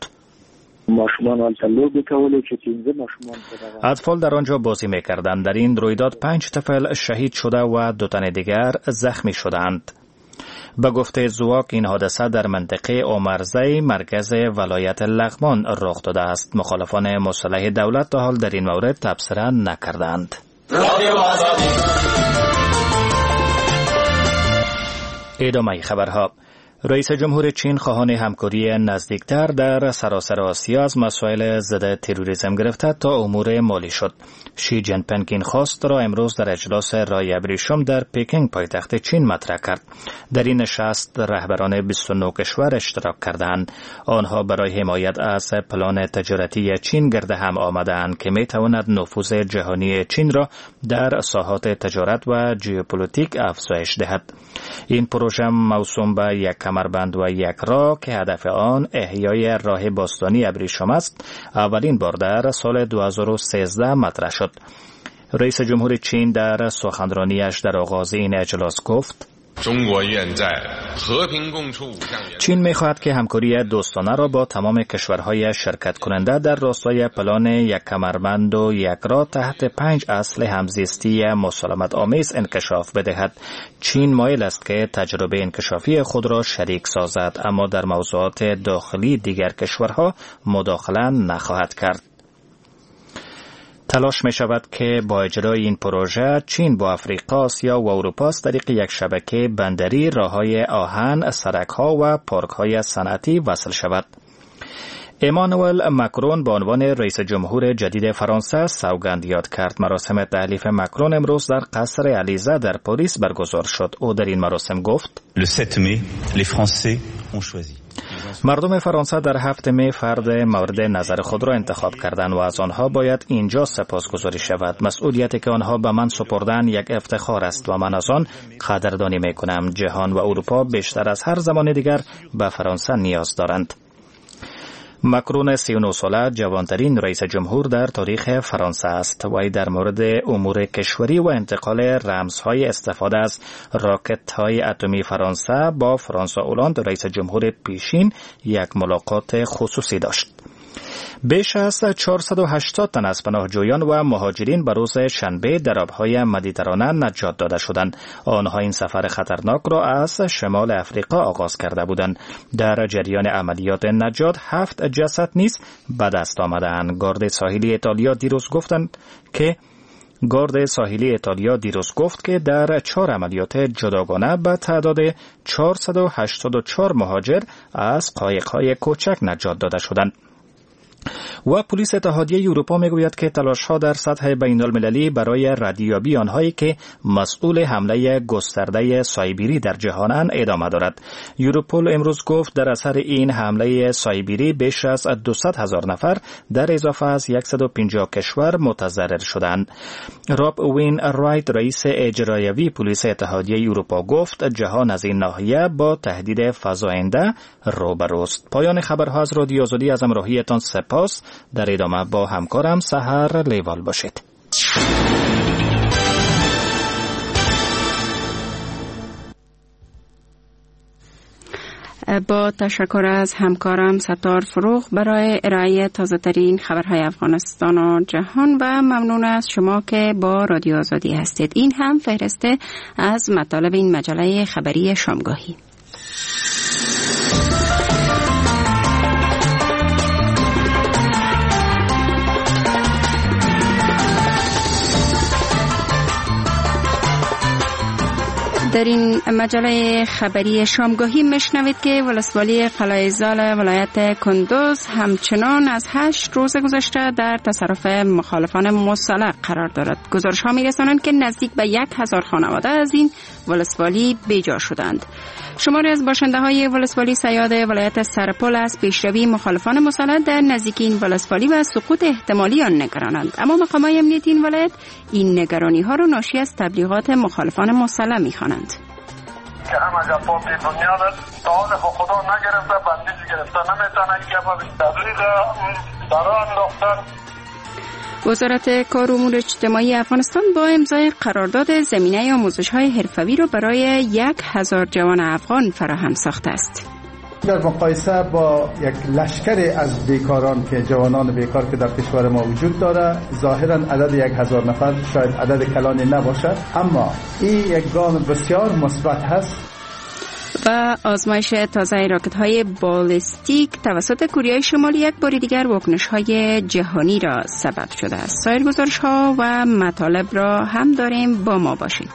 اطفال در آنجا بازی می‌کردند. در این رویداد پنج طفل شهید شده و دو تن دیگر زخمی شدند. به گفته زواک این حادثه در منطقه عمرزی مرکز ولایت لغمان رخ داده است. مخالفان مسلح دولت تا حال در این مورد تبصره نکردند. ادامه خبرها. رئیس جمهور چین خواهان همکاری نزدیکتر در سراسر آسیا از مسائل ضد تروریسم گرفته تا امور مالی شد. شی جین پینگ این خواست را امروز در اجلاس رای ابریشم در پکینگ پایتخت چین مطرح کرد. در این نشست رهبران بیست و نه کشور اشتراک کردند. آنها برای حمایت از پلان تجارتی چین گرد هم آمدند که میتواند نفوذ جهانی چین را در ساحات تجارت و ژئوپلیتیک افزایش دهد. این پروژه موسوم به یک کمربند و یک راه که هدف آن احیای راه باستانی ابریشم است اولین بار در سال دو هزار و سیزده مطرح شد. رئیس جمهور چین در سخنرانیش در آغاز این اجلاس گفت چین می‌خواهد که همکاری دوستانه را با تمام کشورهای شرکت کننده در راستای پلان یک کمربند و یک راه تحت پنج اصل همزیستی مسالمت آمیز انکشاف بدهد. چین مایل است که تجربه انکشافی خود را شریک سازد، اما در موضوعات داخلی دیگر کشورها مداخله نخواهد کرد. تلاش می شود که با اجرای این پروژه چین با افریقا، آسیا و اروپا از طریق یک شبکه بندری، راههای آهن، سرک‌ها و پارک‌های صنعتی وصل شود. امانوئل ماکرون به عنوان رئیس جمهور جدید فرانسه سوگند یاد کرد. مراسم تحلیف ماکرون امروز در قصر الیزه در پاریس برگزار شد. او در این مراسم گفت: Le sept mai, les Français ont choisi. مردم فرانسه در هفت می فرد مورد نظر خود را انتخاب کردند و از آنها باید اینجا سپاسگزاری شود. مسئولیتی که آنها به من سپردن یک افتخار است و من از آن قدردانی می کنم. جهان و اروپا بیشتر از هر زمان دیگر به فرانسه نیاز دارند. ماکرون سی و نه ساله جوانترین رئیس جمهور در تاریخ فرانسه است. وی در مورد امور کشوری و انتقال رمزهای استفاده از راکت‌های اتمی فرانسه با فرانسوا اولاند رئیس جمهور پیشین یک ملاقات خصوصی داشت. بیش از چهارصد و هشتاد تن از پناهجویان و مهاجرین به روز شنبه در آبهای مدیترانه نجات داده شدند. آنها این سفر خطرناک را از شمال افریقا آغاز کرده بودند. در جریان عملیات نجات هفت جسد نیز به دست آمدند. گارد ساحلی ایتالیا دیروز گفتند که گارد ساحلی ایتالیا دیروز گفت که در چهار عملیات جداگانه به تعداد چهارصد و هشتاد و چهار مهاجر از قایق‌های کوچک نجات داده شدند. و پلیس اتحادیه اروپا میگوید که تلاش‌ها در سطح بین‌المللی برای ردیابی آنهایی که مسئول حمله گسترده سایبری در جهانند ادامه دارد. یوروپول امروز گفت در اثر این حمله سایبری بیش از دویست هزار نفر در اضافه از صد و پنجاه کشور متضرر شدند. راب وین رایت رئیس اجرایی پلیس اتحادیه اروپا گفت جهان از این ناحیه با تهدید فزاینده روبروست. پایان خبرها از رادیو آزادی از همراهیتان سپاس. در ادامه با همکارم سحر لیوال باشید. با تشکر از همکارم ستار فروغ برای ارائه تازه ترین خبرهای افغانستان و جهان و ممنون از شما که با رادیو آزادی هستید. این هم فهرسته از مطالب این مجله خبری شامگاهی. در این مجله خبری شامگاهی میشنوید که ولسوالی قلعه زال ولایت کندوز همچنان از هشت روز گذشته در تصرف مخالفان مسلح قرار دارد. گزارش ها میرسانند که نزدیک به یک هزار خانواده از این ولسوالی بیجا شدند. شماری از باشنده های ولسوالی سیاد ولایت سرپل از پیشروی مخالفان مسلح در نزدیک این ولسوالی و سقوط احتمالی آن نگرانند، اما مقامات امنیتی این ولایت این نگرانی ها را ناشی از تبلیغات مخالفان مسلح می‌خوانند. که همه جفات دنیا تا حال خدا نگرفته بندیش گرفته نمیتونه که تبلیغ برای انداختن. وزارت کار و امور اجتماعی افغانستان با امضای قرارداد زمینه آموزش‌های حرفوی را برای یک هزار جوان افغان فراهم ساخته است. در مقایسه با یک لشکر از بیکاران که جوانان بیکار که در کشور ما وجود داره، ظاهرا عدد یک هزار نفر شاید عدد کلانی نباشه، اما این یک گام بسیار مثبت هست. و آزمایش تازه راکت‌های بالستیک توسط کره شمالی یک بار دیگر واکنش‌های جهانی را سبب شده است. سایر گزارش‌ها و مطالب را هم داریم، با ما باشید.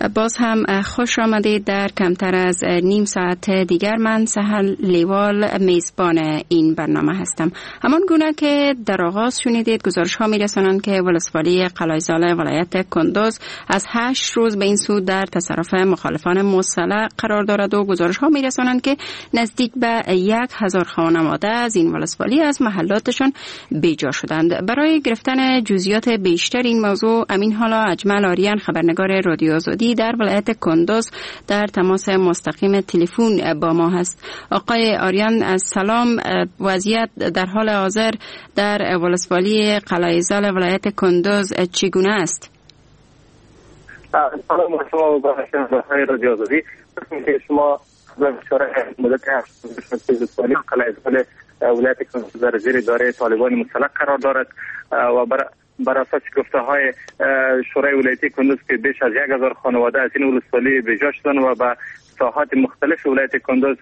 باز هم خوش آمدید در کمتر از نیم ساعت دیگر. من سهل لیوال میزبان این برنامه هستم. همان گونه که در آغاز شنیدید گزارش ها می رسانند که ولسوالی قلعه‌زال ولایت کندوز از هشت روز به این سو در تصرف مخالفان مسلح قرار دارد و گزارش ها می رسانند که نزدیک به یک هزار خانواده از این ولسوالی از محلاتشان بیجا شدند. برای گرفتن جزئیات بیشتر این موضوع امین حالا اجمل آریان خبرنگار رادیو آزادی در ولایت کندوز در تماس مستقیم تلفن با ما هست. آقای آریان از سلام، وضعیت در حال حاضر در ولسوالی قلعه‌زال ولایت کندوز چگونه است؟ سلام و شما بخیر رادیو آزادی. شما اشاره مدت ولسوالی قلعه‌زال ولایت کندوز در زیر اداره طالبان مسلح قرار دارد و بر بر اساس گفته های شورای ولایتی کندوز که بیش از یک هزار خانواده از این ولسوالی بیجا شدن و به ساحات مختلف ولایت کندوز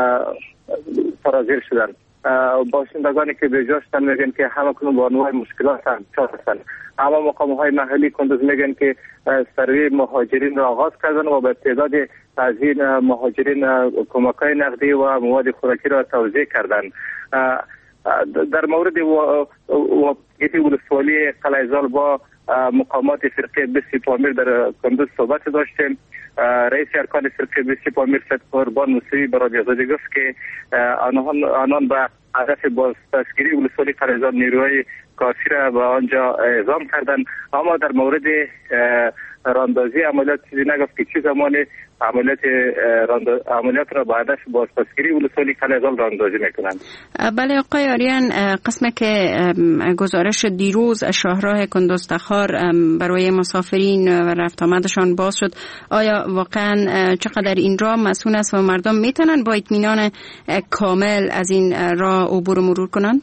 سرازیر شدن. باشندگانی که بیجا شدن میگن که همه کنون با انواع مشکلات هستند، اما مقام های محلی کندوز میگن که سروی مهاجرین را آغاز کردن و به تعداد از این مهاجرین کمک‌های نقدی و مواد خوراکی را توزیع کردن. در مورد وابگیری ولسوالی قلعه‌زال با مقامات فرقه بیست پامیر در کندوز صحبت داشتیم. رئیس ارکان فرقه بیست پامیر سید قربان موسوی به رادیو آزادی گفت که آنان آنان به هدف بازدستگیری ولسوالی قلعه‌زال نیروهای کافی را به آنجا اعزام کردند، اما در مورد راندازی عملیات چیزی نگفت که چه زمان عملیات عملیات را به هدف بازپسگیری ولسوالی قلعه‌زال راندازی میکنند. بله آقای آریان، قسمی که گزارش دیروز شاهراه کندوز تخار برای مسافرین و رفت آمدشان باز شد، آیا واقعا چقدر این راه مسئول است و مردم میتونن با اطمینان کامل از این راه عبور و مرور کنند؟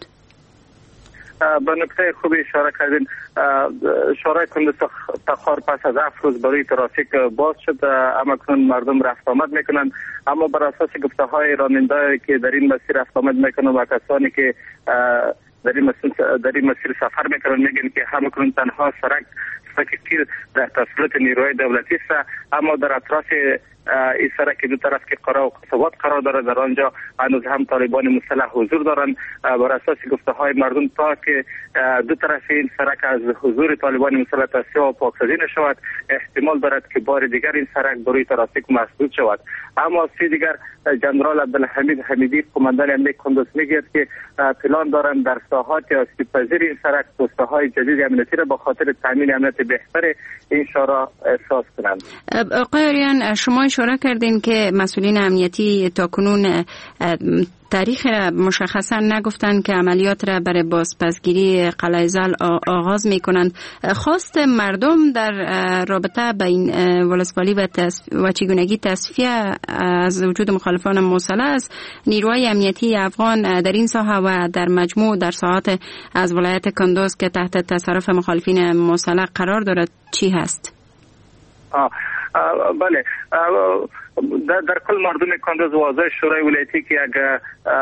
به نکته خوبی اشاره کردین. شورای کندوز تخار پس از هفت روز برای ترافیک باز شد، اما کنون مردم رفت آمد میکنند، اما بر اساس گفته های راننده که در این مسیر رفت آمد میکنند و کسانی که در این مسیر در این مسیر سفر میکنند میگن که همه کنون تنها سرک سرک در تسلط نیروهای دولتی است، اما در اطراف این سرک دو طرف که قرار و قصبات قرار داره در آنجا هنوز هم طالبان مسلح حضور دارند. بر اساس گفته های مردم تا که دو طرف این سرک از حضور طالبان مسلح تصفیه و پاکسازی نشود، احتمال دارد که بار دیگر این سرک برای ترافیک مسدود شود. اما سی دیگر جنرال عبدالحمید حمیدی قماندان امنیت کندوز میگه که پلان دارند در ساحات آسیب پذیر این سرک پسته های جدید امنیتی را به خاطر تامین امنیت بهتر این شورا احساس کنند. آقای آریان، شما اشاره کردین که مسئولین امنیتی تاکنون تاریخ را مشخصا نگفتن که عملیات را برای بازپسگیری قلعه‌زال آغاز میکنند. خواست مردم در رابطه با این ولسوالی و, تصف... و چگونگی تصفیه از وجود مخالفان مسلح از نیروهای امنیتی افغان در این ساحه و در مجموع در ساحات از ولایت کندوز که تحت تصرف مخالفین مسلح قرار دارد چی هست؟ آه. آه بله آه در, در کل مردم کندوز واضح شورای ولایتی که اگر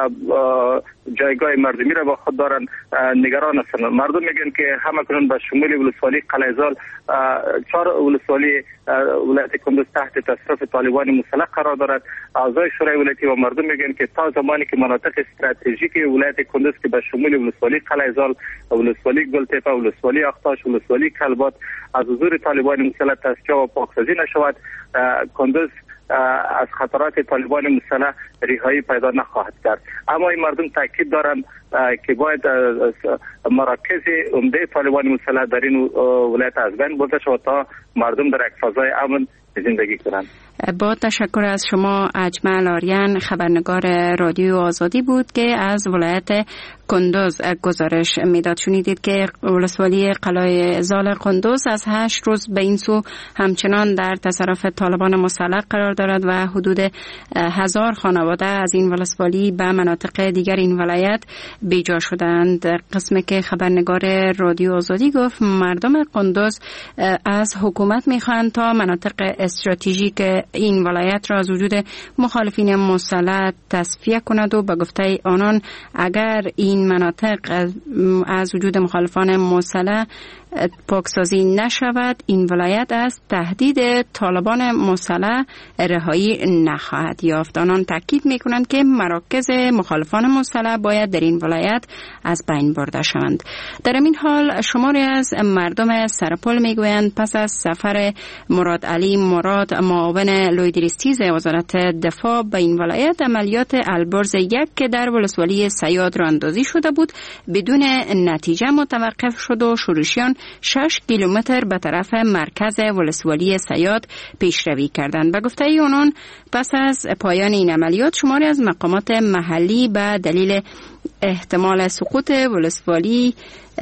جایگاه مردمی را با خود دارن نگران هستند. مردم میگن که همه کنون به شمول ولسوالی قلعه‌زال چهار ولسوالی ولایت کندوز تحت تصرف طالبان مسلح قرار دارد. اعضای شورای ولایتی و مردم میگن که تا زمانی که مناطق استراتژیک ولایت کندوز که به شمول ولسوالی قلعه‌زال، ولسوالی گلتپه، ولسوالی اختاش، ولسوالی کلبات از حضور طالبان مسلح تصفیه و پاکسازی نشود، کندوز از خطرات طالبان مسلح رهایی پیدا نخواهد کرد. اما این مردم تاکید دارند که باید مراکز عمده طالبان مسلح در این ولایت از بین برده شود تا مردم در یک فضای امن زندگی کنند. با تشکر از شما. اجمل آریان خبرنگار رادیو آزادی بود که از ولایت کندوز گزارش میداد. شنیدید که ولسوالی قلعه‌زال کندوز از هشت روز به این سو همچنان در تصرف طالبان مسلح قرار دارد و حدود هزار خانواده از این ولسوالی به مناطق دیگر این ولایت بیجا شدند. قسمی که خبرنگار رادیو آزادی گفت مردم کندوز از حکومت میخواهند تا مناطق استراتژیک این ولایت را از وجود مخالفین مسلح تصفیه کند و به گفته آنان اگر این مناطق از وجود مخالفان مسلح پاکسازی نشود این ولایت از تهدید طالبان مسلح رهایی نخواهد یافت. آنان تاکید می‌کنند که مراکز مخالفان مسلح باید در این ولایت از بین برده شوند. در این حال شماری از مردم سرپل میگویند پس از سفر مراد علی مراد معاون لویدریستیز وزارت دفاع به این ولایت، عملیات البرز یک که در ولسوالی سیاد را اندازی شده بود بدون نتیجه متوقف شد و شورشیان شش کیلومتر به طرف مرکز ولسوالی سیاد پیشروی کردند. به گفته آنان پس از پایان این عملیات شماری از مقامات محلی به دلیل احتمال سقوط ولسوالی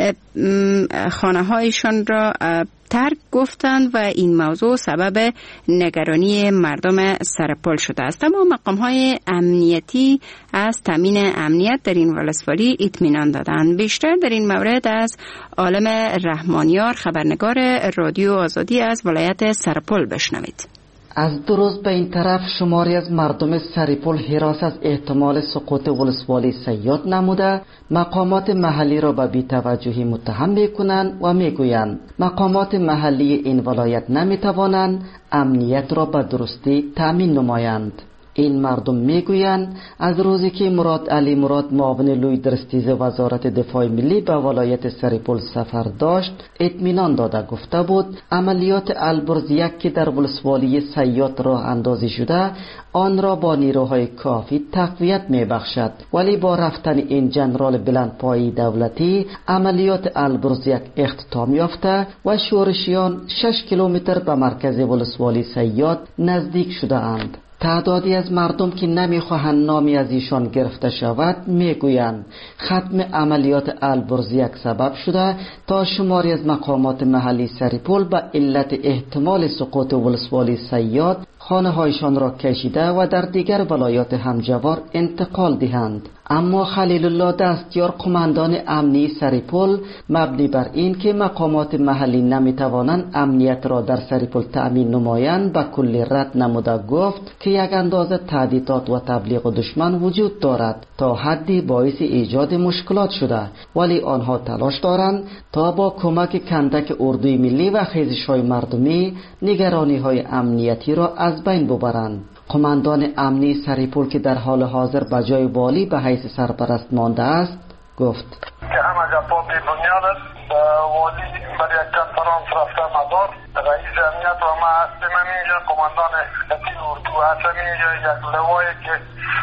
خانه هایشان را ترک گفتند و این موضوع سبب نگرانی مردم سرپل شده است. اما مقام های امنیتی از تامین امنیت در این ولسوالی اطمینان دادند. بیشتر در این مورد از عالم رحمانیار خبرنگار رادیو آزادی از ولایت سرپل بشنوید. از دو روز به این طرف شماری از مردم سرپل هراس از احتمال سقوط ولسوالی سیاد نموده مقامات محلی را به بی‌توجهی متهم می‌کنند و می‌گویند مقامات محلی این ولایت نمی‌توانند امنیت را به درستی تأمین نمایند. این مردم میگویند از روزی که مراد علی مراد معاون لویدریستیز وزارت دفاع ملی به ولایت سرپل سفر داشت اطمینان داده گفته بود عملیات البرز یک که در ولسوالی سیاد راه اندازی شده آن را با نیروهای کافی تقویت میبخشد، ولی با رفتن این جنرال بلندپایی دولتی عملیات البرز یک اختتام یافته و شورشیان شش کیلومتر به مرکز ولسوالی سیاد نزدیک شده اند. تعدادی از مردم که نمیخواهند نامی از ایشان گرفته شود میگویند ختم عملیات البرز یک سبب شده تا شماری از مقامات محلی سرپل به علت احتمال سقوط ولسوالی سیاد خانه هایشان را کشیده و در دیگر ولایات همجوار انتقال دهند. اما خلیل الله دستیار قماندان امنی سرپل مبنی بر این که مقامات محلی نمیتوانند امنیت را در سرپل تأمین نمایند به کلی رد نموده گفت که یک اندازه تهدیدات و تبلیغ دشمن وجود دارد تا حدی باعث ایجاد مشکلات شده، ولی آنها تلاش دارند تا با کمک کندک اردوی ملی و خیزش‌های مردمی نگرانی‌های امنیتی را از بین ببرند. قماندان امنی سرپل که در حال حاضر به جای والی به حیث سرپرست مانده است گفت که همه گپا بی بنیاد است. والی برای یک کنفرانس رفته مدار رئیس امنیت و ما هستیم اینجا، قماندان تیم اردو هستم اینجا، یک لوایی که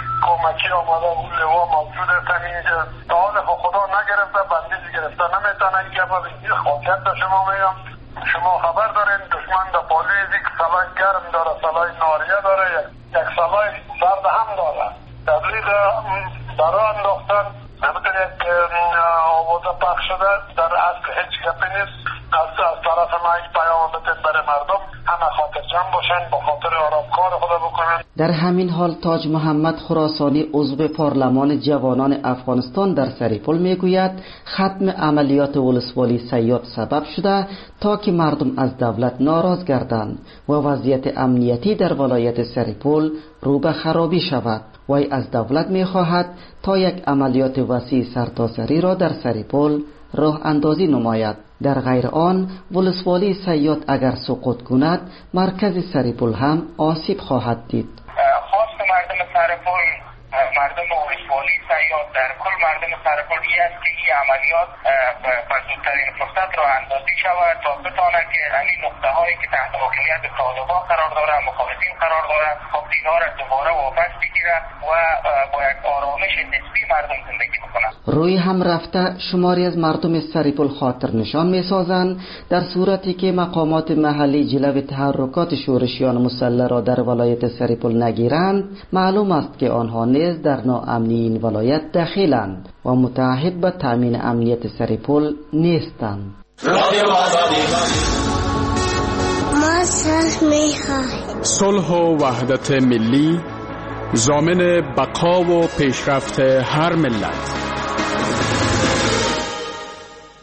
کمکی آمده اون لوا موجود است اینجا. تا حال خدا نگرفته بندیج گرفته نمیتونه این گپا بگیر. خاطیت به شما میگم شما خبر دارین دشمن در پالی که سلای گرم داره، سلای ناریه داره، یک سلای سرد هم داره. تبلیغ برای انداختن نمیتون یک آوازه پخش شده در اصل هیچ گپی نیست. از طرف ما یک پیام بتین برای مردم همه خاطر جمع باشن، با خاطر آرام کار خدا بکنن. در همین حال تاج محمد خراسانی عضو پارلمان جوانان افغانستان در سرپل میگوید ختم عملیات ولسوالی سیاد سبب شده تا که مردم از دولت ناراض گردند و وضعیت امنیتی در ولایت سرپل رو به خرابی شود. وی از دولت میخواهد تا یک عملیات وسیع سرتاسری را در سرپل راه اندازی نماید. در غیر آن ولسوالی سیاد اگر سقوط کند مرکز سرپل هم آسیب خواهد دید. خواست مردم سرپل، مردم ولسوالی سیاد در کل مردم سرپل است که این عملیات به زودترین فرصت را اندازی شود تا بتواند که این نقطه هایی که تحت حاکمیت طالبان قرار داره، مخالفین قرار داره، خب اینها را دوباره واپس بگیره و با یک آرامش نسبی مردم زندگی بکنند. روی هم رفته شماری از مردم سرپل خاطر نشان می سازند در صورتی که مقامات محلی جلو تحرکات شورشیان مسلح را در ولایت سرپل نگیرند معلوم است که آنها نیز در ناامنی این ولایت دخیلند و متعهد به تامین امنیت سرپل نیستند. ما صلح می‌خواهیم. صلح و وحدت ملی ضامن بقا و پیشرفت هر ملت.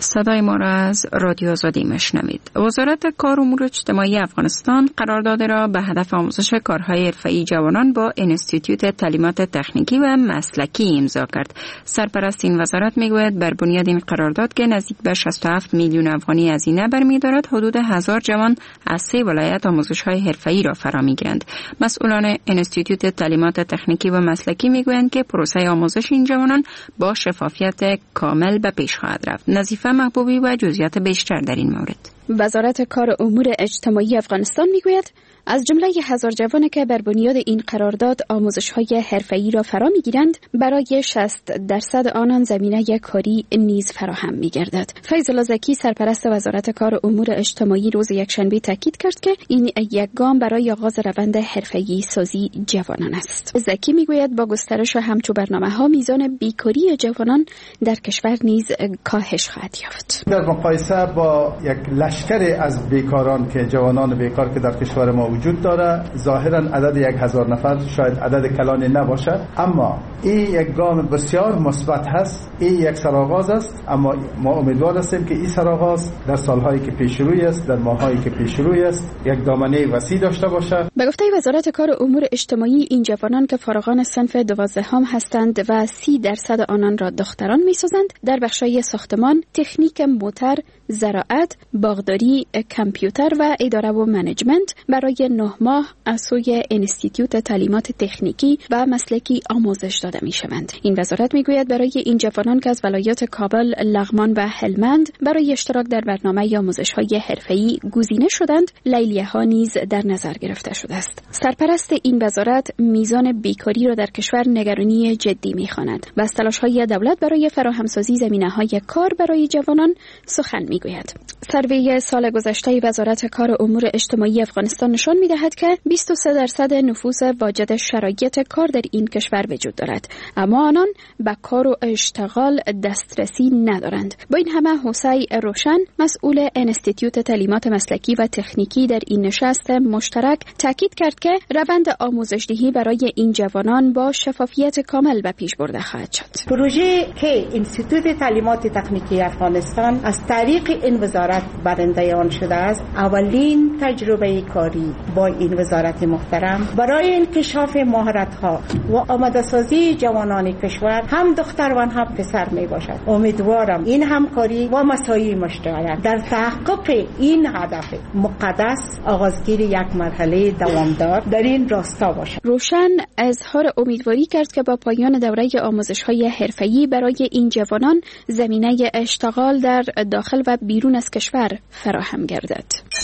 صدای ما را از رادیو آزادی میشنوید. وزارت کار و امور اجتماعی افغانستان قرارداد را به هدف آموزش کارهای حرفه‌ای جوانان با انستیتوت تعلیمات تکنیکی و مسلکی امضا کرد. سرپرست این وزارت میگوید بر بنیاد این قرارداد که نزدیک به شصت و هفت میلیون افغانی هزینه برمی‌دارد، حدود هزار جوان از سه ولایت آموزش‌های حرفه‌ای را فرا می‌گیرند. مسئولان انستیتوت تعلیمات تکنیکی و مسلکی میگویند که پروسه آموزش این جوانان با شفافیت کامل به پیش خواهد رفت. نظیفه محبوبی و جزئیات بیشتر در این مورد. وزارت کار و امور اجتماعی افغانستان میگوید از جمله هزار جوان که بر بنیاد این قرارداد آموزش‌های حرفه‌ای را فرا می‌گیرند، برای شصت درصد آنان زمینه کاری نیز فراهم می‌گردد. فیض الله زکی سرپرست وزارت کار و امور اجتماعی روز یکشنبه تاکید کرد که این یک گام برای آغاز روند حرفه‌ای سازی جوانان است. زکی میگوید با گسترش همچو برنامه‌ها میزان بیکاری جوانان در کشور نیز کاهش خواهد یافت. در مقایسه با یک لشکر از بیکاران که جوانان بیکار که در کشور ما وجود داره، ظاهرا عدد یک هزار نفر شاید عدد کلانی نباشه، اما این یک گام بسیار مثبت هست. این یک سرآغاز است، اما ما امیدوار هستیم که این سرآغاز در سالهایی که پیش روی است، در ماهایی که پیش روی است، یک دامنه وسیع داشته باشه. به گفته وزارت کار و امور اجتماعی، این جوانان که فارغان صنف دوازدهم هستند و سی درصد آنان را دختران می‌سازند، در بخش‌های ساختمان، تکنیک موتور، زراعت، باغداری، کامپیوتر و اداره و منیجمنت برای نه ماه از سوی انستیتوت تعلیمات تکنیکی و مسلکی آموزش داده می شوند. این وزارت می گوید برای این جوانان که از ولایات کابل، لغمان و هلمند برای اشتراک در برنامه آموزش های حرفه‌ای گزینه شدند، لیلیه ها نیز در نظر گرفته شده است. سرپرست این وزارت میزان بیکاری را در کشور نگرانی جدی می خواند و از تلاش های دولت برای فراهمسازی زمینه های کار برای جوانان سخن می گوید. سروی سال گذشته وزارت کار و امور اجتماعی افغانستان نشان می‌دهد که بیست و سه درصد نفوس واجد شرایط کار در این کشور وجود دارد، اما آنان به کار و اشتغال دسترسی ندارند. با این همه حسین روشن، مسئول انستیتوت تعلیمات مسلکی و تکنیکی، در این نشست مشترک تاکید کرد که روند آموزش‌دهی برای این جوانان با شفافیت کامل به پیش برده خواهد شد. پروژه که انستیتوت تعلیمات تکنیکی افغانستان از طریق این وزارت برنده آن شده است، اولین تجربه کاری با این وزارت محترم برای انکشاف مهارت‌ها و آماده‌سازی جوانان کشور، هم دختر و هم پسر می باشد. امیدوارم این همکاری و مساعی مشترک در تحقق این هدف مقدس آغازگیری یک مرحله دوامدار در این راستا باشد. روشن اظهار امیدواری کرد که با پایان دوره آموزش‌های حرفه‌ای برای این جوانان زمینه اشتغال در داخل و بیرون از کشور فراهم گردد.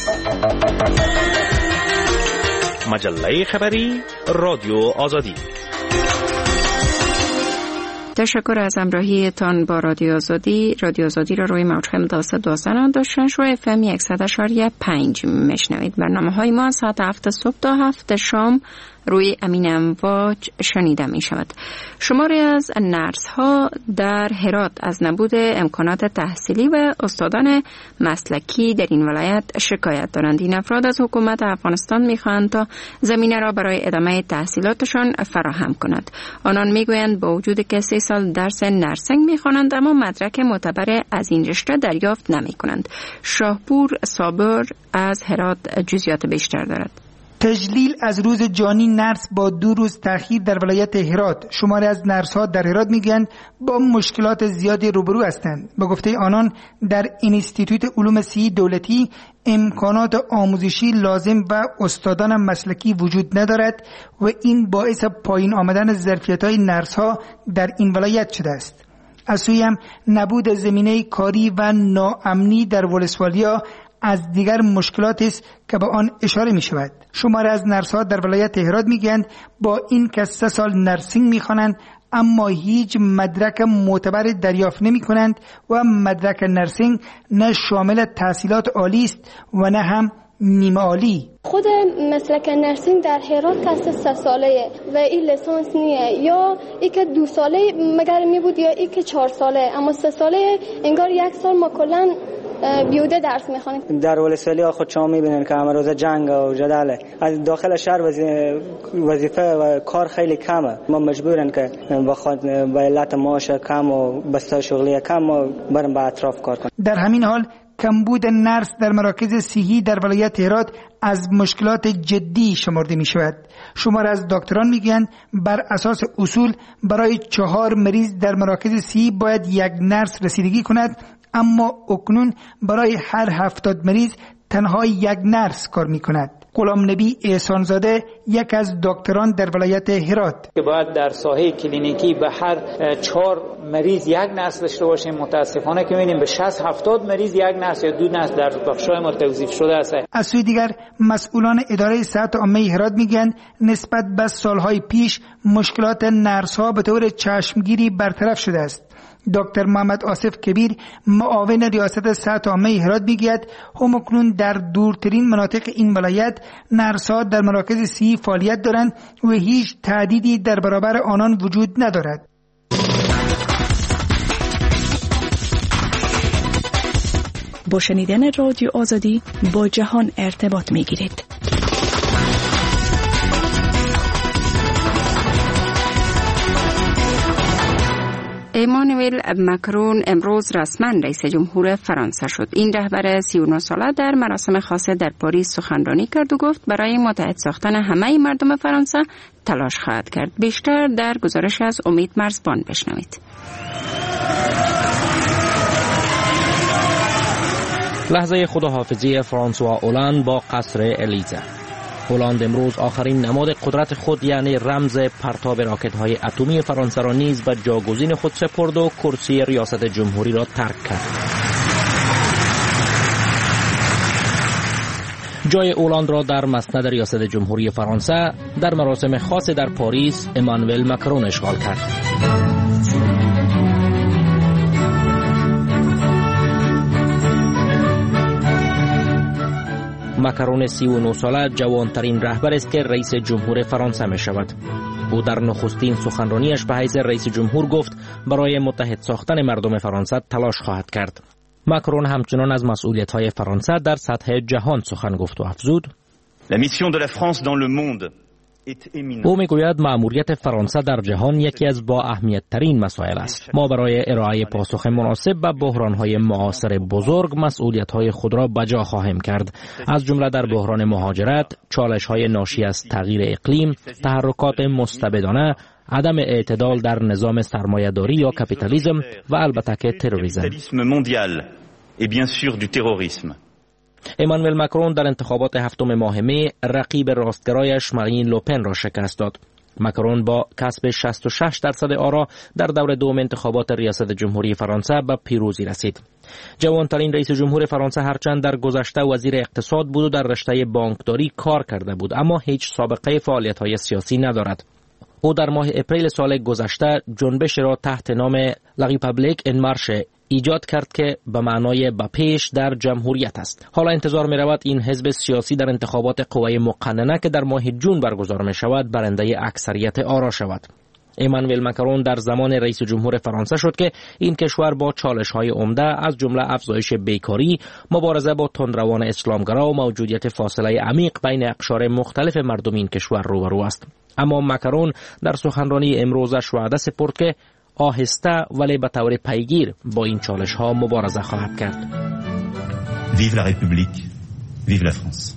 مجله خبری رادیو آزادی. تشکر از همراهی تان با رادیو آزادی. رادیو آزادی را روی موج متوسط دوازده داشتن شو اف ام صد و شش پنج میشنوید. برنامه های ما ساعت هفت صبح تا هفت شام روی امین امواج شنیده می شود. شماری از نرس ها در هرات از نبود امکانات تحصیلی و استادان مسلکی در این ولایت شکایت دارند. این افراد از حکومت افغانستان می خواهند تا زمینه را برای ادامه تحصیلاتشان فراهم کند. آنان می گویند با وجود که سه سال درس نرسنگ می خوانند اما مدرک معتبر از این رشته دریافت نمی کنند. شاهپور صابر از هرات جزئیات بیشتر دارد. تجلیل از روز جانی نرس با دو روز تأخیر در ولایت هرات. شماری از نرس ها در هرات میگویند با مشکلات زیادی روبرو هستند. با گفته آنان در انستیتوت علوم صحی دولتی امکانات آموزشی لازم و استادان مسلکی وجود ندارد و این باعث پایین آمدن ظرفیت های نرس ها در این ولایت شده است. از سوی هم نبود زمینه کاری و ناامنی در ولسوالیا از دیگر مشکلات است که به آن اشاره می شود. شماری از نرس ها در ولایت هرات می گویند با این که سه سال نرسینگ می خوانند اما هیچ مدرک معتبر دریافت نمی کنند و مدرک نرسینگ نه شامل تحصیلات عالی است و نه هم نیمه عالی. خود مسلک نرسینگ در هرات که سه ساله و این لیسانس نیه، یا ای که دو ساله مگر می بود یا ای که چهار ساله، اما سه ساله انگار یک سال ما کلن بیوده درس میخوانیم. در ولسوالی خود شما میبینید که همه روز جنگ و جداله. از داخل شهر وظیفه و کار خیلی کمه. ما مجبورن که بخواد به علت معاش کم و بسته شغلی کم و بریم به اطراف کار کنیم. در همین حال کمبود نرس در مراکز صحی در ولایت هرات از مشکلات جدی شمرده می شود. شمار از دکتران می گویند بر اساس اصول برای چهار مریض در مراکز صحی باید یک نرس رسیدگی کند، اما اکنون برای هر هفتاد مریض تنها یک نرس کار می کند. غلام نبی احسانزاده یک از دکتران در ولایت هرات که باید در ساحه کلینیکی به هر چهار مریض یک نرس داشته باشیم، متاسفانه که می‌بینیم به شصت هفتاد مریض یک نرس یا دو نرس در بخش‌های ما توظیف شده است. از سوی دیگر مسئولان اداره صحت عامه هرات میگن نسبت به سالهای پیش مشکلات نرس‌ها به طور چشمگیری برطرف شده است. دکتر محمد آصف کبیر معاون ریاست صحت عامه هرات میگوید همکنون در دورترین مناطق این ولایت نرس‌ها در مراکز صحی فعالیت دارند و هیچ تهدیدی در برابر آنان وجود ندارد. با شنیدن رادیو آزادی با جهان ارتباط میگیرید. ایمانوئل مکرون امروز رسما رئیس جمهور فرانسه شد. این رهبر سی و نه ساله در مراسم خاصه در پاریس سخنرانی کرد و گفت برای متحد ساختن همه مردم فرانسه تلاش خواهد کرد. بیشتر در گزارش از امید مرزبان بشنوید. لحظه خداحافظی فرانسوا اولاند با قصر الیزه. هلند امروز آخرین نماد قدرت خود یعنی رمز پرتاب راکت‌های اتمی فرانسه را نیز به جاگزین خود سپرد و کرسی ریاست جمهوری را ترک کرد. جای هلند را در مسند ریاست جمهوری فرانسه در مراسم خاص در پاریس ایمانوئل مکرون اشغال کرد. مکرون سی و نه ساله جوانترین رهبر است که رئیس جمهور فرانسه می شود. او در نخستین سخنرانیش به حیث رئیس جمهور گفت برای متحد ساختن مردم فرانسه تلاش خواهد کرد. مکرون همچنان از مسئولیت‌های فرانسه در سطح جهان سخن گفت و افزود: La mission de la France dans le monde. او میگوید مأموریت فرانسه در جهان یکی از با اهمیت ترین مسائل است. ما برای ارائه پاسخ مناسب به بحران‌های معاصر بزرگ مسئولیت‌های خود را بجا خواهیم کرد، از جمله در بحران مهاجرت، چالش‌های ناشی از تغییر اقلیم، تحرکات مستبدانه، عدم اعتدال در نظام سرمایه‌داری یا کپیتالیسم و البته که تروریسم. ایمانوئل مکرون در انتخابات هفتم ماه می رقیب راستگرایش مارین لوپن را شکست داد. مکرون با کسب شصت و شش درصد آرا در دور دوم انتخابات ریاست جمهوری فرانسه به پیروزی رسید. جوانترین رئیس جمهور فرانسه هرچند در گذشته وزیر اقتصاد بود و در رشته بانکداری کار کرده بود، اما هیچ سابقه فعالیت‌های سیاسی ندارد. او در ماه اپریل سال گذشته جنبش را تحت نام لا ریپابلیک ان مارش ایجاد کرد که به معنای به پیش در جمهوریت است. حالا انتظار می رود این حزب سیاسی در انتخابات قوه مقننه که در ماه جون برگزار می شود برنده اکثریت آرا شود. ایمانوئل مکرون در زمان رئیس جمهور فرانسه شد که این کشور با چالش‌های عمده از جمله افزایش بیکاری، مبارزه با تندروان اسلامگرا و موجودیت فاصله عمیق بین اقشار مختلف مردم این کشور روبرو است. اما مکرون در سخنرانی امروزش وعده سپرد که آهسته ولی به طور پیگیر با این چالش ها مبارزه خواهد کرد. Vive la République, vive la France.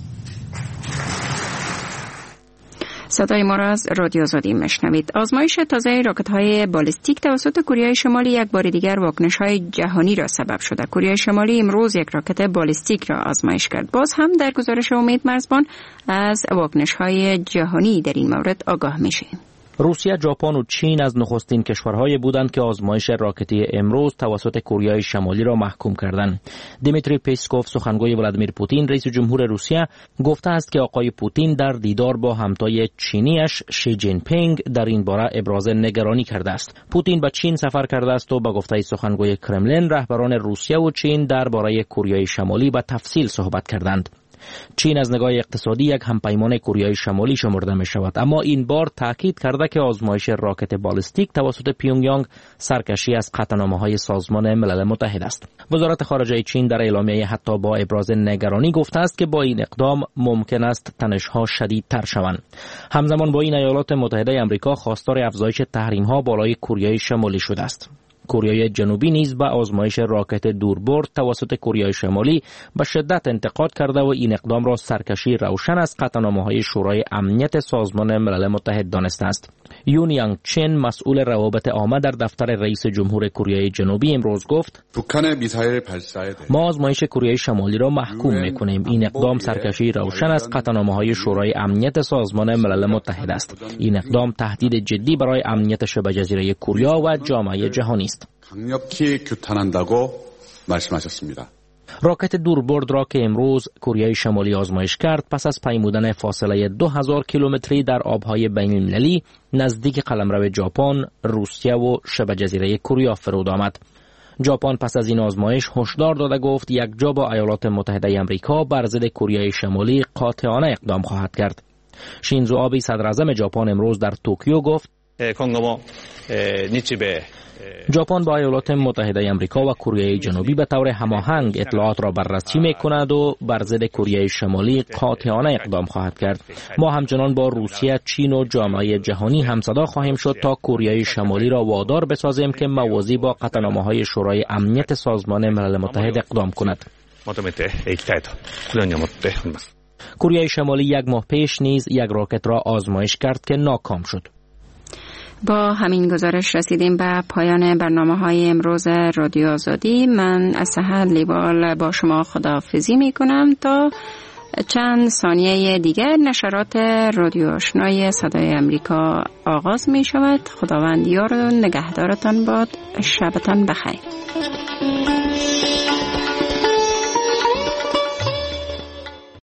صدای ما را از رادیو آزادی میشنوید. آزمایش تازه راکت‌های بالستیک توسط کره شمالی یک بار دیگر واکنش‌های جهانی را سبب شده. کره شمالی امروز یک راکت بالستیک را آزمایش کرد. باز هم در گزارش امید مرزبان از واکنش‌های جهانی در این مورد آگاه میشیم. روسیه، ژاپن و چین از نخستین کشورهایی بودند که آزمایش راکتی امروز توسط کره شمالی را محکوم کردند. دیمیتری پسکوف، سخنگوی ولادیمیر پوتین رئیس جمهور روسیه، گفته است که آقای پوتین در دیدار با همتای چینیش شی جین پینگ در این باره ابراز نگرانی کرده است. پوتین به چین سفر کرده است و به گفته سخنگوی کرملین رهبران روسیه و چین درباره کره شمالی به تفصیل صحبت کردند. چین از نگاه اقتصادی یک همپیمان کره شمالی شمرده می شود، اما این بار تاکید کرده که آزمایش راکت بالستیک توسط پیونگیانگ سرکشی از قطعنامه‌های سازمان ملل متحد است. وزارت خارجه چین در اعلامیه حتی با ابراز نگرانی گفته است که با این اقدام ممکن است تنش‌ها شدیدتر شوند. همزمان با این ایالات متحده آمریکا خواستار افزایش تحریم‌ها بالای کره شمالی شده است. کره جنوبی نیز به آزمایش راکت دوربرد توسط کره شمالی به شدت انتقاد کرده و این اقدام را سرکشی روشن از قطعنامه‌های شورای امنیت سازمان ملل متحد دانسته است. یون یانگ چن مسئول روابط عامه در دفتر رئیس جمهور کره جنوبی امروز گفت ما آزمایش کره شمالی را محکوم می‌کنیم. این اقدام سرکشی روشن از قطعنامه‌های شورای امنیت سازمان ملل متحد است. این اقدام تهدید جدی برای امنیت شبه جزیره کره و جامعه جهانی است. راکت دوربرد را که امروز کره شمالی آزمایش کرد پس از پیمودن فاصله دو هزار کیلومتری در آبهای بین‌المللی نزدیک قلمرو ژاپن، روسیه و شبه جزیره کره فرود آمد. ژاپن پس از این آزمایش هشدار داده گفت یک جا با ایالات متحده آمریکا بر ضد کره شمالی قاطعانه اقدام خواهد کرد. شینزو آبه صدر اعظم ژاپن امروز در توکیو گفت ژاپن با ایالات متحده آمریکا و کره جنوبی به طور هماهنگ اطلاعات را بررسی می‌کند و بر ضد کره شمالی قاطعانه اقدام خواهد کرد. ما همچنان با روسیه، چین و جامعه جهانی همصدا خواهیم شد تا کره شمالی را وادار بسازیم که موازی با قطعنامه‌های شورای امنیت سازمان ملل متحد اقدام کند. کره شمالی یک ماه پیش نیز یک راکت را آزمایش کرد که ناکام شد. با همین گزارش رسیدیم به پایان برنامه‌های امروز رادیو آزادی. من اسحر لیوال با شما خداحافظی می‌کنم تا چند ثانیه دیگر نشرات رادیو آشنای صدای امریکا آغاز می‌شود. خداوند یار و نگهدارتان باد. شبتان بخیر.